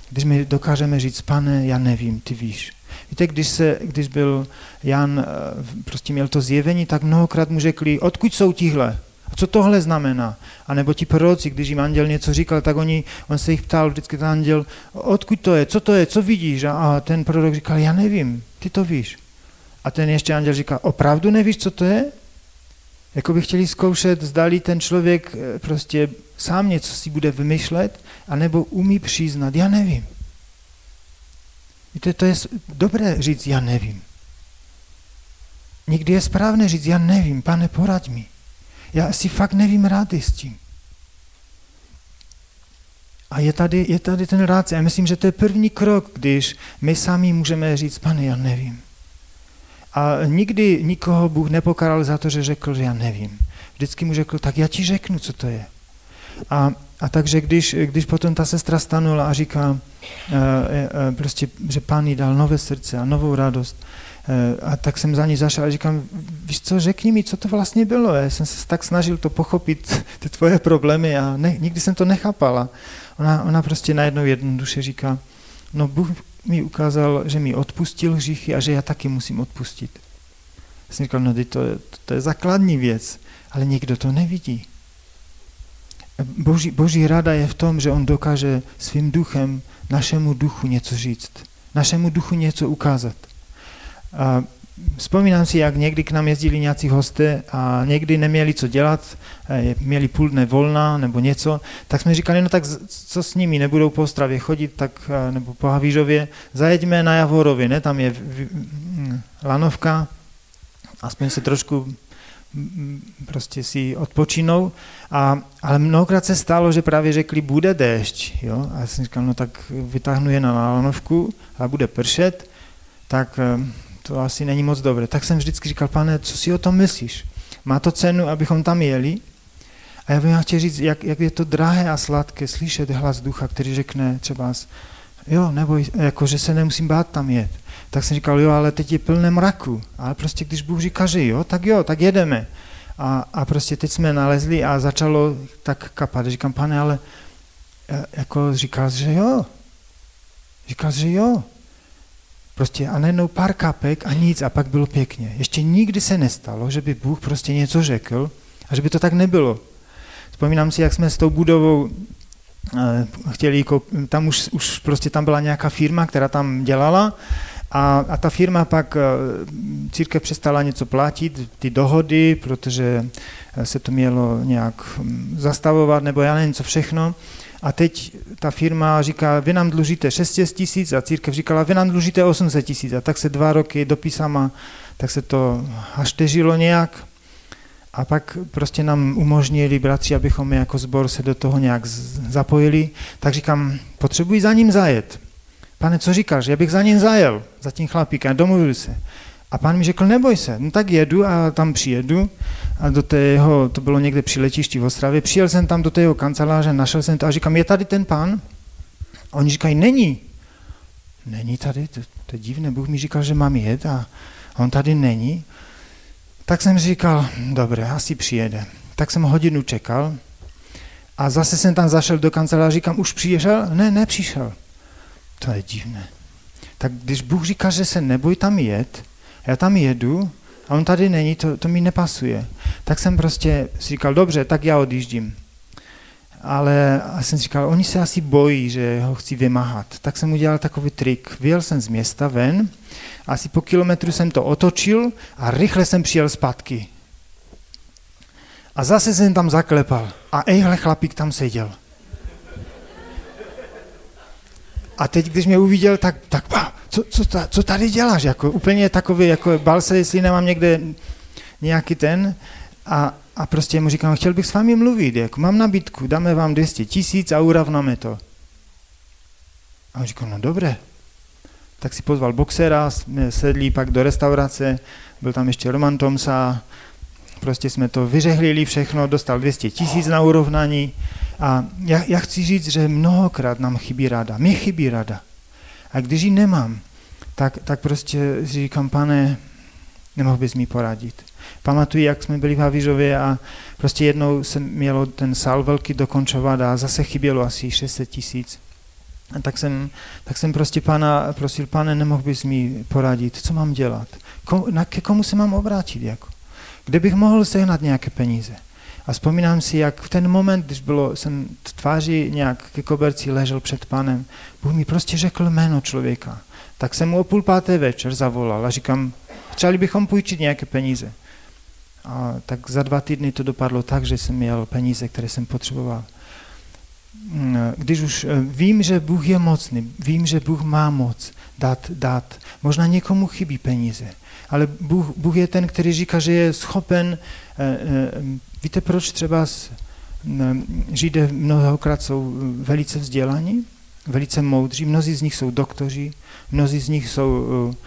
Když my dokážeme říct, Pane, já nevím, ty víš. Víte, když, se, když byl Jan, prostě měl to zjevení, tak mnohokrát mu řekli, odkud jsou tihle? A co tohle znamená? A nebo ti proroci, když jim anděl něco říkal, tak oni, on se jich ptal, vždycky ten anděl, odkud to je, co to je, co vidíš? A ten prorok říkal, já nevím, ty to víš. A ten ještě anděl říká, opravdu nevíš, co to je? Jako by chtěli zkoušet, zdali ten člověk prostě sám něco si bude vymýšlet, anebo umí přiznat, já nevím. Víte, to je dobré říct, já nevím. Někdy je správné říct, já nevím, Pane, poraď mi. Já si fakt nevím rády s tím. A je tady, je tady ten rád. Já myslím, že to je první krok, když my sami můžeme říct, Pane, já nevím. A nikdy nikoho Bůh nepokaral za to, že řekl, že já nevím. Vždycky mu řekl, tak já ti řeknu, co to je. A, a takže když, když potom ta sestra stanula a říká, uh, uh, prostě, že Pán jí dal nové srdce a novou radost, uh, a tak jsem za ní zašel a říkám, víš co, řekni mi, co to vlastně bylo. Já jsem se tak snažil to pochopit, ty tvoje problémy a ne, nikdy jsem to nechápala. Ona, ona prostě najednou jednoduše říká, no Bůh mi ukázal, že mi odpustil hříchy a že já taky musím odpustit. Já jsem říkal, no to, to je základní věc, ale nikdo to nevidí. Boží, boží rada je v tom, že on dokáže svým duchem našemu duchu něco říct, našemu duchu něco ukázat. A vzpomínám si, jak někdy k nám jezdili nějací hosté a někdy neměli co dělat, měli půl dne volna nebo něco, tak jsme říkali, no tak co s nimi, nebudou po Ostravě chodit, tak, nebo po Havířově, zajeďme na Javorově, ne, tam je lanovka, aspoň se trošku prostě si odpočinou, a, ale mnohokrát se stalo, že právě řekli, bude déšť, jo, a já jsem říkal, no tak vytáhnu je na lanovku a bude pršet, tak to asi není moc dobré. Tak jsem vždycky říkal, Pane, co si o tom myslíš? Má to cenu, abychom tam jeli? A já bych chtěl říct, jak, jak je to drahé a sladké slyšet hlas ducha, který řekne třeba, jo, nebo jako, že se nemusím bát tam jet. Tak jsem říkal, jo, ale teď je plné mraku. Ale prostě když Bůh říká, že jo, tak jo, tak jedeme. A, a prostě teď jsme nalezli a začalo tak kapat. Říkám, Pane, ale jako říkal, že jo. Říkal, že jo. Prostě a najednou pár kapek a nic a pak bylo pěkně. Ještě nikdy se nestalo, že by Bůh prostě něco řekl a že by to tak nebylo. Vzpomínám si, jak jsme s tou budovou eh, chtěli, tam už, už prostě tam byla nějaká firma, která tam dělala a, a ta firma pak, eh, církev přestala něco platit, ty dohody, protože se to mělo nějak zastavovat nebo já nevím co všechno. A teď ta firma říká, vy nám dlužíte šest set tisíc a církev říkala, vy nám dlužíte osm set tisíc. A tak se dva roky dopisama, tak se to haštežilo nějak. A pak prostě nám umožnili bratři, abychom jako sbor se do toho nějak zapojili. Tak říkám, potřebuji za ním zajet. Pane, co říkáš? Já bych za ním zajel, za tím chlapíkem, domluvil se. A pán mi řekl, neboj se, no tak jedu a tam přijedu a do tého, to bylo někde při letišti v Ostravě, přijel jsem tam do tého kanceláře, našel jsem to a říkám, je tady ten pán? A oni říkají, není. Není tady, to, to je divné, Bůh mi říkal, že mám jet a on tady není. Tak jsem říkal, dobré, asi přijede. Tak jsem hodinu čekal a zase jsem tam zašel do kanceláře, říkám, už přišel? Ne, nepřišel. To je divné. Tak když Bůh říká, že se neboj tam jet, já tam jedu a on tady není, to, to mi nepasuje. Tak jsem prostě si říkal, dobře, tak já odjíždím. Ale já jsem říkal, oni se asi bojí, že ho chci vymáhat. Tak jsem udělal takový trik. Vyjel jsem z města ven, asi po kilometru jsem to otočil a rychle jsem přijel zpátky. A zase jsem tam zaklepal. A ejhle chlapík tam seděl. A teď, když mě uviděl, tak, tak co, co, co tady děláš? Jako, úplně takový, jako bál se, jestli nemám někde nějaký ten. A, a prostě mu říkám, chtěl bych s vámi mluvit, jako, mám nabídku, dáme vám dvě stě tisíc a uravnáme to. A on říkal, no dobré. Tak si pozval boxera, jsme sedli pak do restaurace, byl tam ještě Roman Tomsa, prostě jsme to vyřehlili všechno, dostal dvě stě tisíc na urovnání. A já, já chci říct, že mnohokrát nám chybí rada, mě chybí rada. A když ji nemám, tak, tak prostě si říkám, pane, nemohl bys mi poradit. Pamatuji, jak jsme byli v Havířově a prostě jednou se mělo ten sál velký dokončovat a zase chybělo asi šest set tisíc. A tak jsem, tak jsem prostě pána prosil, pane, nemohl bys mi poradit, co mám dělat, Kom, na, ke komu se mám obrátit, jako? Kde bych mohl sehnat nějaké peníze. A vzpomínám si, jak v ten moment, když bylo, jsem v tváři nějak ke koberci ležel před pánem, Bůh mi prostě řekl jméno člověka. Tak jsem mu o půl páté večer zavolal a říkám, chtěli bychom půjčit nějaké peníze. A tak za dva týdny to dopadlo tak, že jsem měl peníze, které jsem potřeboval. Když už vím, že Bůh je mocný, vím, že Bůh má moc dát, dát. Možná někomu chybí peníze, ale Bůh, Bůh je ten, který říká, že je schopen. Víte, proč třeba Židé mnohokrát jsou velice vzdělaní, velice moudří, mnozí z nich jsou doktoři, mnozí z nich jsou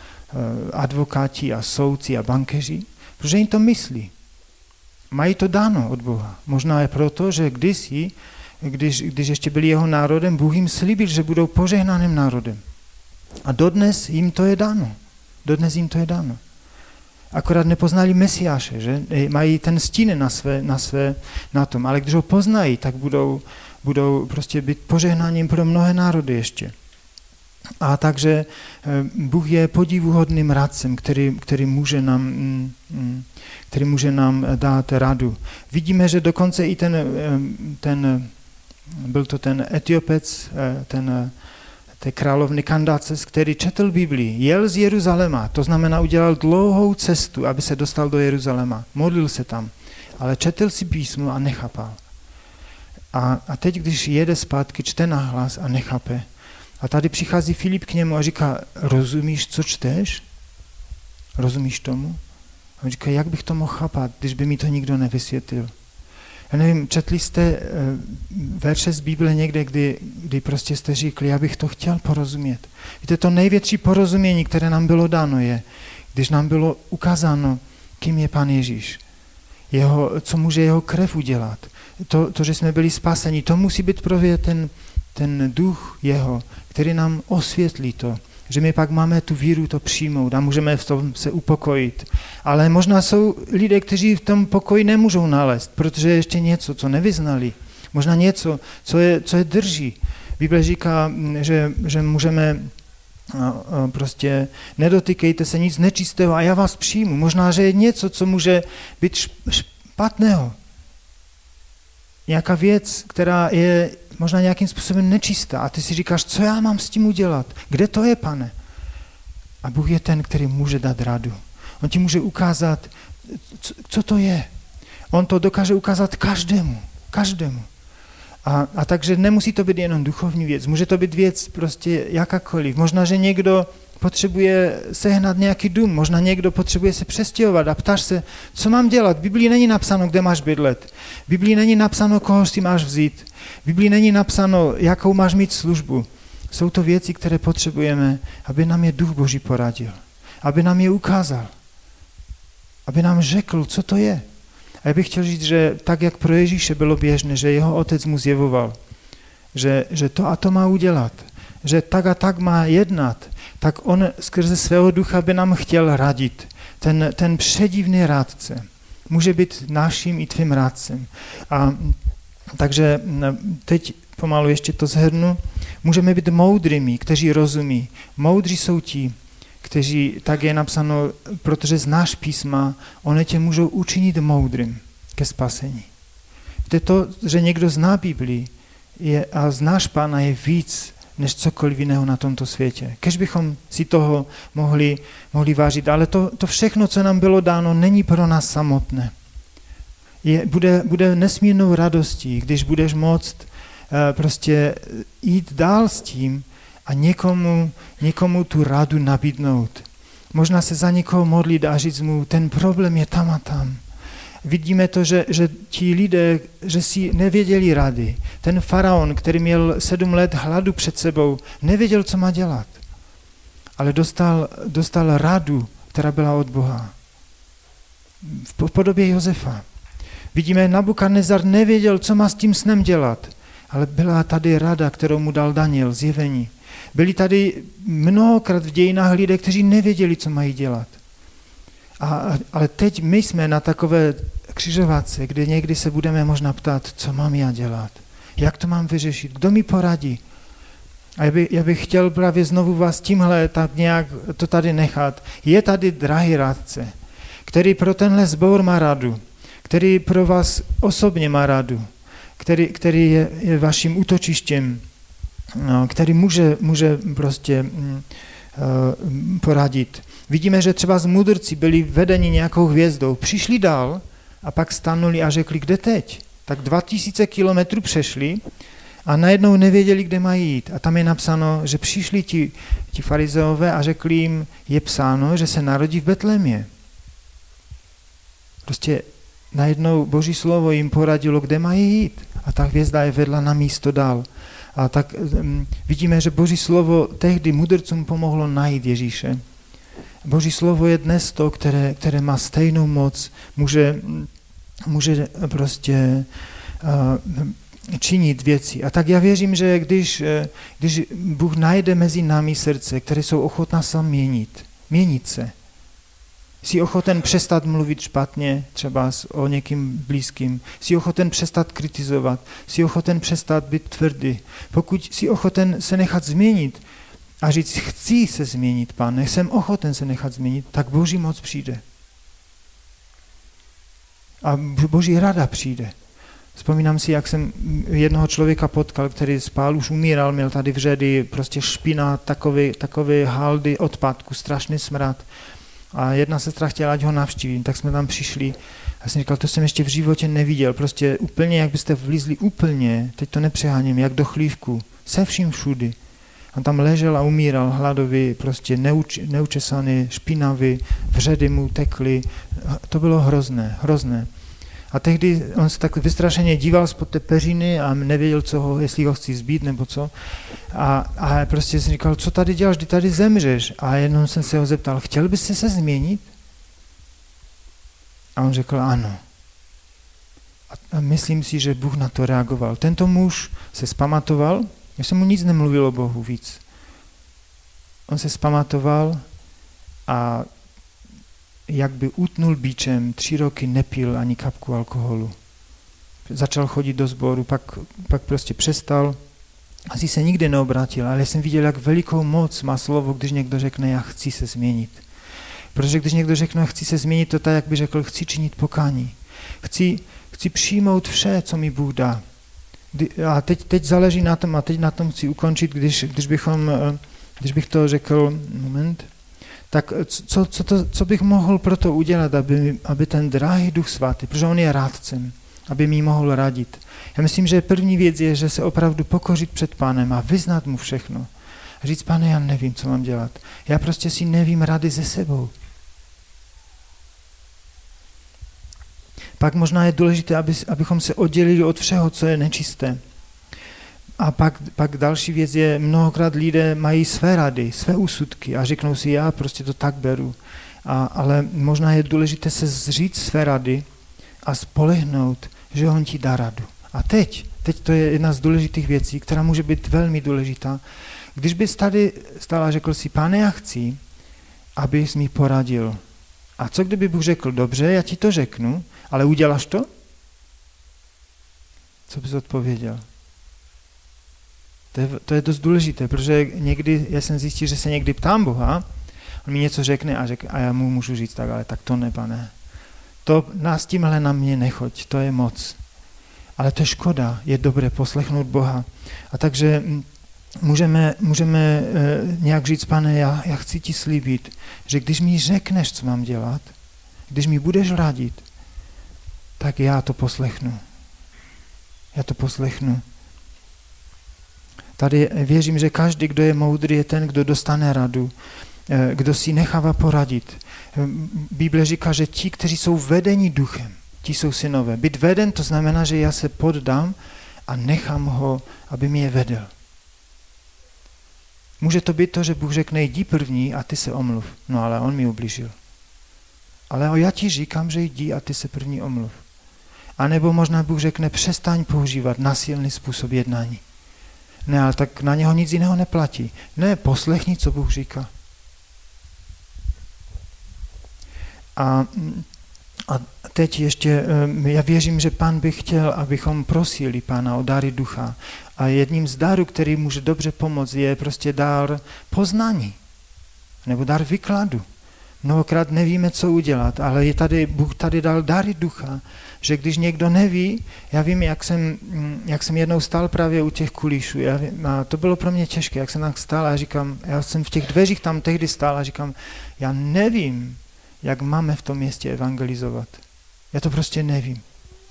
advokáti a soudci a bankéři, protože jim to myslí. Mají to dáno od Boha. Možná je proto, že kdysi, když, když ještě byli jeho národem, Bůh jim slíbil, že budou požehnaným národem. A dodnes jim to je dáno. Dodnes jim to je dáno. Akorát nepoznali Mesiáše, že? Mají ten stín na své, na své, na tom. Ale když ho poznají, tak budou, budou prostě být požehnáním pro mnohé národy ještě. A takže Bůh je podivuhodným radcem, který, který, může nám, který může nám dát radu. Vidíme, že dokonce i ten, ten byl to ten Etiopec, ten té královny Kandaces, který četl Biblii, jel z Jeruzaléma, to znamená udělal dlouhou cestu, aby se dostal do Jeruzaléma. Modlil se tam, ale četl si písmo a nechápal. A, a teď, když jede zpátky, čte nahlas a nechápe. A tady přichází Filip k němu a říká, rozumíš, co čteš? Rozumíš tomu? A on říká, jak bych to mohl chápat, když by mi to nikdo nevysvětlil. Já nevím, četli jste uh, verše z Bible někde, kdy, kdy prostě jste říkali, já bych to chtěl porozumět. Víte, to největší porozumění, které nám bylo dáno, je, když nám bylo ukázáno, kým je Pán Ježíš. Jeho, co může jeho krev udělat. To, to, že jsme byli spaseni, to musí být právě ten, ten duch jeho, který nám osvětlí to, že my pak máme tu víru to přijmout a můžeme v tom se upokojit. Ale možná jsou lidé, kteří v tom pokoji nemůžou nalézt, protože je ještě něco, co nevyznali. Možná něco, co je, co je drží. Bible říká, že, že můžeme prostě nedotykejte se nic nečistého a já vás přijmu. Možná, že je něco, co může být špatného. Nějaká věc, která je možná nějakým způsobem nečistá a ty si říkáš, co já mám s tím udělat? Kde to je, Pane? A Bůh je ten, který může dát radu. On ti může ukázat, co, co to je. On to dokáže ukázat každému. Každému. A, a takže nemusí to být jenom duchovní věc. Může to být věc prostě jakákoliv. Možná, že někdo potřebuje sehnat nějaký dům, možná někdo potřebuje se přestěhovat a ptáš se, co mám dělat. V Biblii není napsáno, kde máš bydlet. V Biblii není napsáno, koho si máš vzít. V Biblii není napsáno, jakou máš mít službu. Jsou to věci, které potřebujeme, aby nám je Duch Boží poradil. Aby nám je ukázal. Aby nám řekl, co to je. A já bych chtěl říct, že tak, jak pro Ježíše bylo běžné, že jeho otec mu zjevoval, že, že to a to má udělat, že tak a tak má jednat, tak on skrze svého ducha by nám chtěl radit. Ten, ten předivný rádce může být naším i tvým rádcem. A takže teď pomalu ještě to zhrnu. Můžeme být moudrými, kteří rozumí. Moudří jsou ti, kteří, tak je napsáno, protože znáš písma, oni tě můžou učinit moudrým ke spasení. Víte, to, že někdo zná Biblii je, a znáš Pána, je víc než cokoliv jiného na tomto světě. Kež bychom si toho mohli, mohli vážit, ale to, to všechno, co nám bylo dáno, není pro nás samotné. Je, bude, bude nesmírnou radostí, když budeš moct uh, prostě jít dál s tím a někomu, někomu tu radu nabídnout. Možná se za někoho modlit a říct mu, ten problém je tam a tam. Vidíme to, že, že ti lidé, že si nevěděli rady. Ten faraon, který měl sedm let hladu před sebou, nevěděl, co má dělat. Ale dostal, dostal radu, která byla od Boha. V podobě Josefa. Vidíme, Nabukadnezar nevěděl, co má s tím snem dělat, ale byla tady rada, kterou mu dal Daniel, zjevení. Byli tady mnohokrát v dějinách lidé, kteří nevěděli, co mají dělat. A, ale teď my jsme na takové křižovatce, kde někdy se budeme možná ptát, co mám já dělat, jak to mám vyřešit, kdo mi poradí. A já, by, já bych chtěl právě znovu vás tímhle tak nějak to tady nechat. Je tady drahý rádce, který pro tenhle sbor má radu, který pro vás osobně má radu, který, který je, je vaším útočištěm, no, který může, může prostě uh, poradit. Vidíme, že třeba z mudrci byli vedeni nějakou hvězdou, přišli dál a pak stanuli a řekli, kde teď? Tak dva tisíce kilometrů přešli a najednou nevěděli, kde mají jít. A tam je napsáno, že přišli ti, ti farizeové a řekli jim, je psáno, že se narodí v Betlémě. Prostě najednou Boží slovo jim poradilo, kde mají jít. A ta hvězda je vedla na místo dál. A tak um, vidíme, že Boží slovo tehdy mudrcům pomohlo najít Ježíše. Boží slovo je dnes to, které, které má stejnou moc, může, může prostě uh, činit věci. A tak já věřím, že když, když Bůh najde mezi námi srdce, které jsou ochotná se měnit, měnit se, jsi ochoten přestat mluvit špatně, třeba o někým blízkým, jsi ochoten přestat kritizovat, jsi ochoten přestat být tvrdý. Pokud jsi ochoten se nechat změnit a říct, chci se změnit, Pane, jsem ochoten se nechat změnit, tak Boží moc přijde. A Boží rada přijde. Vzpomínám si, jak jsem jednoho člověka potkal, který spál, už umíral, měl tady vředy, prostě špina, takové, takové haldy odpadku, strašný smrad. A jedna sestra chtěla, ať ho navštívím, tak jsme tam přišli. A jsem říkal, to jsem ještě v životě neviděl, prostě úplně, jak byste vlízli úplně, teď to nepřeháním, jak do chlívku, se vším všudy. On tam ležel a umíral hladový, prostě neuč, neučesaný, špinavý, vředy mu tekly. To bylo hrozné, hrozné. A tehdy on se tak vystrašeně díval spod té peřiny a nevěděl, co ho, jestli ho chci zbít nebo co. A, a prostě jsem říkal, co tady děláš, kdy tady zemřeš? A jenom jsem se ho zeptal, chtěl bys se změnit? A on řekl, ano. A myslím si, že Bůh na to reagoval. Tento muž se zpamatoval, já jsem mu nic nemluvil o Bohu víc. On se zpamatoval a jak by utnul bičem, tři roky nepil ani kapku alkoholu. Začal chodit do sboru, pak, pak prostě přestal. Asi se nikdy neobrátil, ale jsem viděl, jak velikou moc má slovo, když někdo řekne, já chci se změnit. Protože když někdo řekne, chci se změnit, to tak, jak by řekl, chci činit pokání. Chci, chci přijmout vše, co mi Bůh dá. A teď, teď záleží na tom, a teď na tom chci ukončit, když, když, bychom, když bych to řekl, moment, tak co, co, to, co bych mohl pro to udělat, aby, aby ten drahý Duch Svatý, protože on je rádcem, aby mi mohl radit. Já myslím, že první věc je, že se opravdu pokořit před Pánem a vyznat mu všechno. A říct, Pane, já nevím, co mám dělat. Já prostě si nevím rady se sebou. Pak možná je důležité, aby, abychom se oddělili od všeho, co je nečisté. A pak, pak další věc je, mnohokrát lidé mají své rady, své úsudky a řeknou si, já prostě to tak beru. A, ale možná je důležité se zříct své rady a spolehnout, že on ti dá radu. A teď, teď to je jedna z důležitých věcí, která může být velmi důležitá. Když bys tady stál a řekl si, Pane, já chci, abys mi poradil. A co kdyby Bůh řekl, dobře, já ti to řeknu, ale uděláš to? Co bys odpověděl? To je, to je dost důležité, protože někdy, já jsem zjistil, že se někdy ptám Boha, on mi něco řekne a, řek, a já mu můžu říct tak, ale tak to ne, Pane. To nás tímhle na mě nechoď, to je moc. Ale to je škoda, je dobré poslechnout Boha. A takže můžeme, můžeme nějak říct, Pane, já, já chci ti slíbit, že když mi řekneš, co mám dělat, když mi budeš radit, tak já to poslechnu. Já to poslechnu. Tady věřím, že každý, kdo je moudrý, je ten, kdo dostane radu, kdo si nechává poradit. Bible říká, že ti, kteří jsou vedeni duchem, ti jsou synové. Být veden, to znamená, že já se poddám a nechám ho, aby mě vedl. Může to být to, že Bůh řekne, jdi první a ty se omluv. No ale on mi ublížil. Ale já ti říkám, že jdi a ty se první omluv. A nebo možná Bůh řekne, přestaň používat násilný způsob jednání. Ne, ale tak na něho nic jiného neplatí. Ne, poslechni, co Bůh říká. A, a teď ještě, já věřím, že Pán by chtěl, abychom prosili Pána o dary ducha. A jedním z darů, který může dobře pomoct, je prostě dar poznání. Nebo dar výkladu. Mnohokrát nevíme, co udělat, ale je tady, Bůh tady dal dary ducha, že když někdo neví, já vím, jak jsem, jak jsem jednou stál právě u těch kulíšů, já vím, a to bylo pro mě těžké, jak jsem tam stál a říkám, já jsem v těch dveřích tam tehdy stál a říkám, já nevím, jak máme v tom městě evangelizovat. Já to prostě nevím.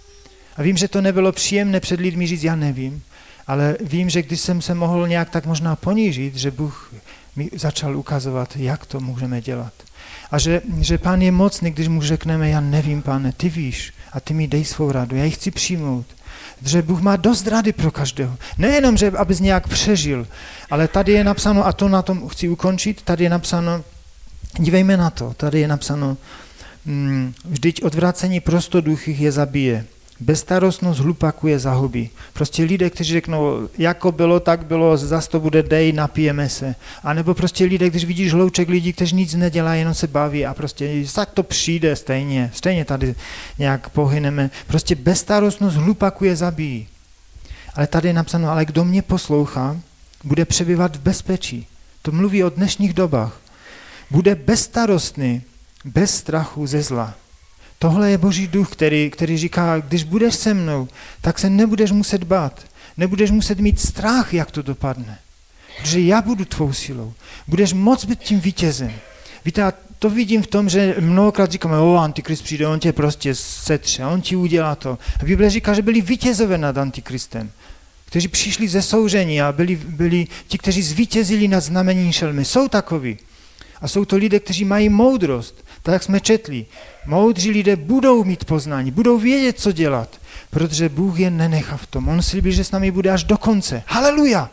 A vím, že to nebylo příjemné před lidmi říct, já nevím, ale vím, že když jsem se mohl nějak tak možná ponížit, že Bůh mi začal ukazovat, jak to můžeme dělat. A že, že Pán je mocný, když mu řekneme, já nevím, Pane, ty víš a ty mi dej svou radu, já ji chci přijmout. Že Bůh má dost rady pro každého. Nejenom, že abys nějak přežil, ale tady je napsáno, a to na tom chci ukončit, tady je napsáno, dívejme na to, tady je napsáno, mm, vždyť odvracení prostoduchých je zabije. Bezstarostnost hlupaků je zahubí. Prostě lidé, kteří řeknou, jako bylo, tak bylo, zas to bude dej, napijeme se. A nebo prostě lidé, když vidíš hlouček lidí, kteří nic nedělají, jenom se baví a prostě tak to přijde stejně, stejně tady nějak pohyneme. Prostě bezstarostnost hlupaků je zabíjí. Ale tady je napsáno, ale kdo mě poslouchá, bude přebývat v bezpečí. To mluví o dnešních dobách. Bude bezstarostný, bez strachu ze zla. Tohle je Boží duch, který, který říká, když budeš se mnou, tak se nebudeš muset bát. Nebudeš muset mít strach, jak to dopadne. Protože já budu tvou silou. Budeš moc být tím vítězem. Víte, a to vidím v tom, že mnohokrát říkáme, o, Antikrist přijde, on tě prostě setře, on ti udělá to. A Bible říká, že byli vítězové nad Antikristem, kteří přišli ze souření a byli, byli ti, kteří zvítězili nad znamením šelmy. Jsou takoví. A jsou to lidé, kteří mají moudrost. Tak jak jsme četli, moudří lidé budou mít poznání, budou vědět, co dělat, protože Bůh je nenechá v tom. On slíbil, že s námi bude až do konce. Haleluja!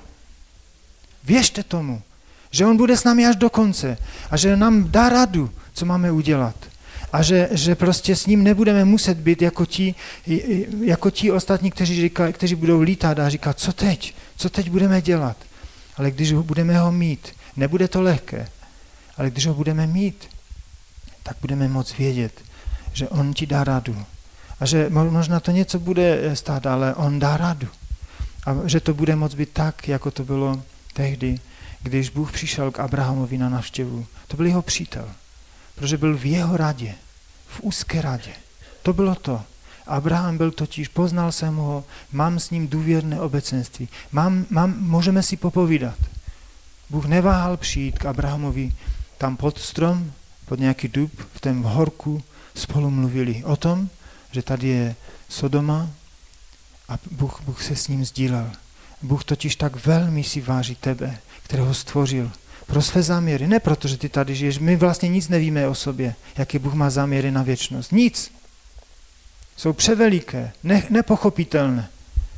Věřte tomu, že on bude s námi až do konce a že nám dá radu, co máme udělat. A že, že prostě s ním nebudeme muset být jako ti, jako ti ostatní, kteří, říká, kteří budou lítat a říkat, co teď, co teď budeme dělat. Ale když ho budeme ho mít, nebude to lehké, ale když ho budeme mít, tak budeme moct vědět, že on ti dá radu. A že možná to něco bude stát, ale on dá radu. A že to bude moct být tak, jako to bylo tehdy, když Bůh přišel k Abrahamovi na návštěvu. To byl jeho přítel, protože byl v jeho radě, v úzké radě. To bylo to. Abraham byl totiž, poznal jsem ho, mám s ním důvěrné obecenství. Mám, mám, můžeme si popovídat. Bůh neváhal přijít k Abrahamovi tam pod strom, pod nějaký dub, v tom horku, spolu mluvili o tom, že tady je Sodoma a Bůh, Bůh se s ním sdílel. Bůh totiž tak velmi si váží tebe, kterého stvořil pro své záměry. Ne proto, že ty tady žiješ, my vlastně nic nevíme o sobě, jaké Bůh má záměry na věčnost. Nic. Jsou převeliké, ne, nepochopitelné,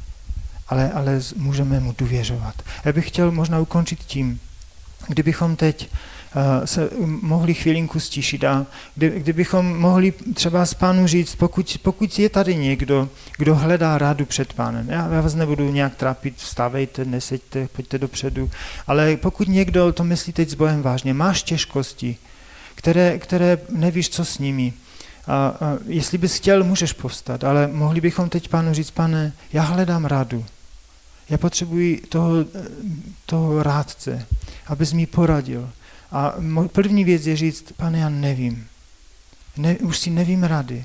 ale, ale můžeme mu důvěřovat. Já bych chtěl možná ukončit tím, kdybychom teď se mohli chvilinku stišit a kdy, kdybychom mohli třeba s Pánu říct, pokud, pokud je tady někdo, kdo hledá rádu před Pánem, já, já vás nebudu nějak trápit, vstávejte, neseďte, pojďte dopředu, ale pokud někdo to myslí teď s Bohem vážně, máš těžkosti, které, které nevíš, co s nimi, a, a jestli bys chtěl, můžeš povstat, ale mohli bychom teď Pánu říct, Pane, já hledám rádu, já potřebuji toho, toho rádce, abys mi poradil. A první věc je říct, Pane, já nevím. Ne, už si nevím rady.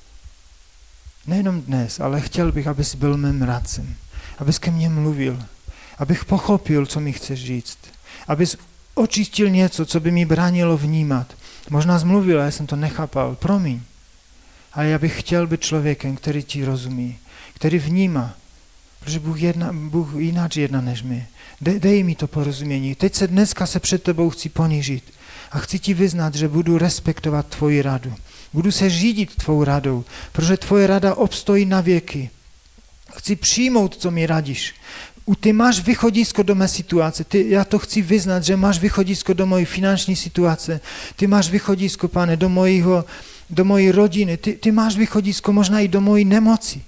Nejenom dnes, ale chtěl bych, abys byl mým rádcem. Abys ke mně mluvil. Abych pochopil, co mi chceš říct. Abys očistil něco, co by mi bránilo vnímat. Možná zmluvil, a já jsem to nechápal. Promiň. Ale já bych chtěl být člověkem, který ti rozumí. Který vnímá. Protože Bůh, jedna, Bůh jináč jedná než my. De, dej mi to porozumění. Teď se dneska se před tebou chci ponížit a chci ti vyznat, že budu respektovat tvoji radu. Budu se řídit tvou radou, protože tvoje rada obstojí na věky. Chci přijmout, co mi radíš. Ty máš východisko do mé situace. Ty, já to chci vyznat, že máš východisko do mojí finanční situace. Ty máš východisko, Pane, do, mojího, do mojí rodiny. Ty, ty máš východisko možná i do mojí nemoci.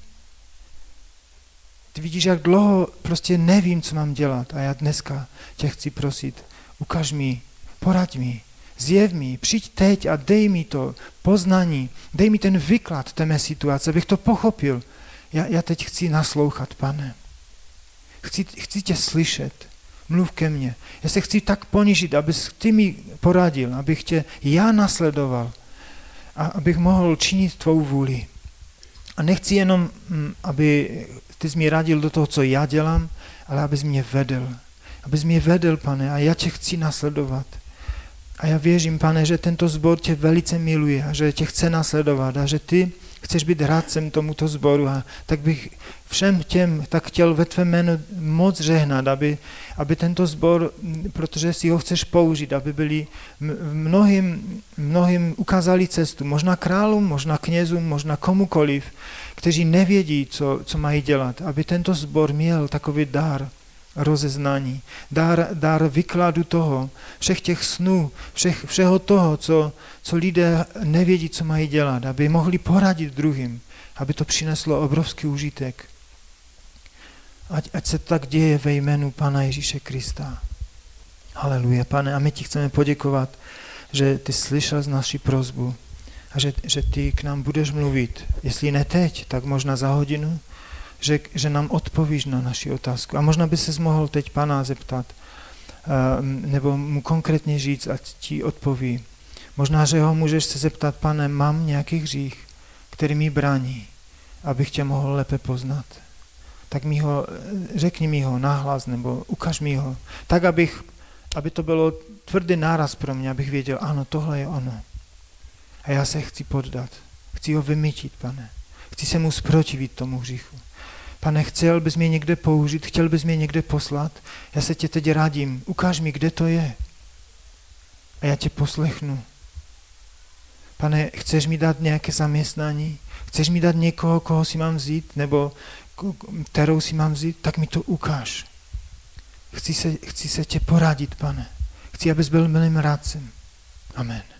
Ty vidíš, jak dlouho prostě nevím, co mám dělat a já dneska tě chci prosit, ukaž mi, poraď mi, zjev mi, přijď teď a dej mi to poznání, dej mi ten výklad té mé situace, abych to pochopil. Já, já teď chci naslouchat, Pane. Chci, chci tě slyšet. Mluv ke mně. Já se chci tak ponížit, abys ty mi poradil, abych tě já nasledoval a abych mohl činit tvou vůli. A nechci jenom, aby ty jsi mi radil do toho, co já dělám, ale abys mě vedl. Abys mě vedl, Pane, a já tě chci nasledovat. A já věřím, Pane, že tento sbor tě velice miluje a že tě chce nasledovat a že ty chceš být rádcem tomuto sboru. A tak bych všem těm tak chtěl ve tvém jménu moc žehnat, aby, aby tento sbor, protože si ho chceš použít, aby byli mnohým, mnohým ukázali cestu, možná králům, možná knězům, možná komukoliv, kteří nevědí, co, co mají dělat, aby tento sbor měl takový dar rozeznání, dar, dar vykladu toho, všech těch snů, všech, všeho toho, co, co lidé nevědí, co mají dělat, aby mohli poradit druhým, aby to přineslo obrovský užitek. Ať, ať se tak děje ve jménu Pana Ježíše Krista. Haleluja, Pane, a my ti chceme poděkovat, že ty slyšel z naši prosbu a že, že ty k nám budeš mluvit. Jestli ne teď, tak možná za hodinu, Že, že nám odpovíš na naši otázku. A možná by ses mohl teď Pana zeptat, nebo mu konkrétně říct, ať ti odpoví. Možná, že ho můžeš se zeptat, Pane, mám nějaký hřích, který mi brání, abych tě mohl lépe poznat. Tak mi ho, řekni mi ho nahlas, nebo ukaž mi ho. Tak, abych, aby to bylo tvrdý náraz pro mě, abych věděl, ano, tohle je ono. A já se chci poddat. Chci ho vymýtit, Pane. Chci se mu zprotivit tomu hříchu. Pane, chtěl bys mě někde použít, chtěl bys mě někde poslat, já se tě teď radím, ukáž mi, kde to je. A já tě poslechnu. Pane, chceš mi dát nějaké zaměstnání? Chceš mi dát někoho, koho si mám vzít, nebo kterou si mám vzít? Tak mi to ukáž. Chci se, chci se tě poradit, Pane. Chci, abys byl mým rádcem. Amen.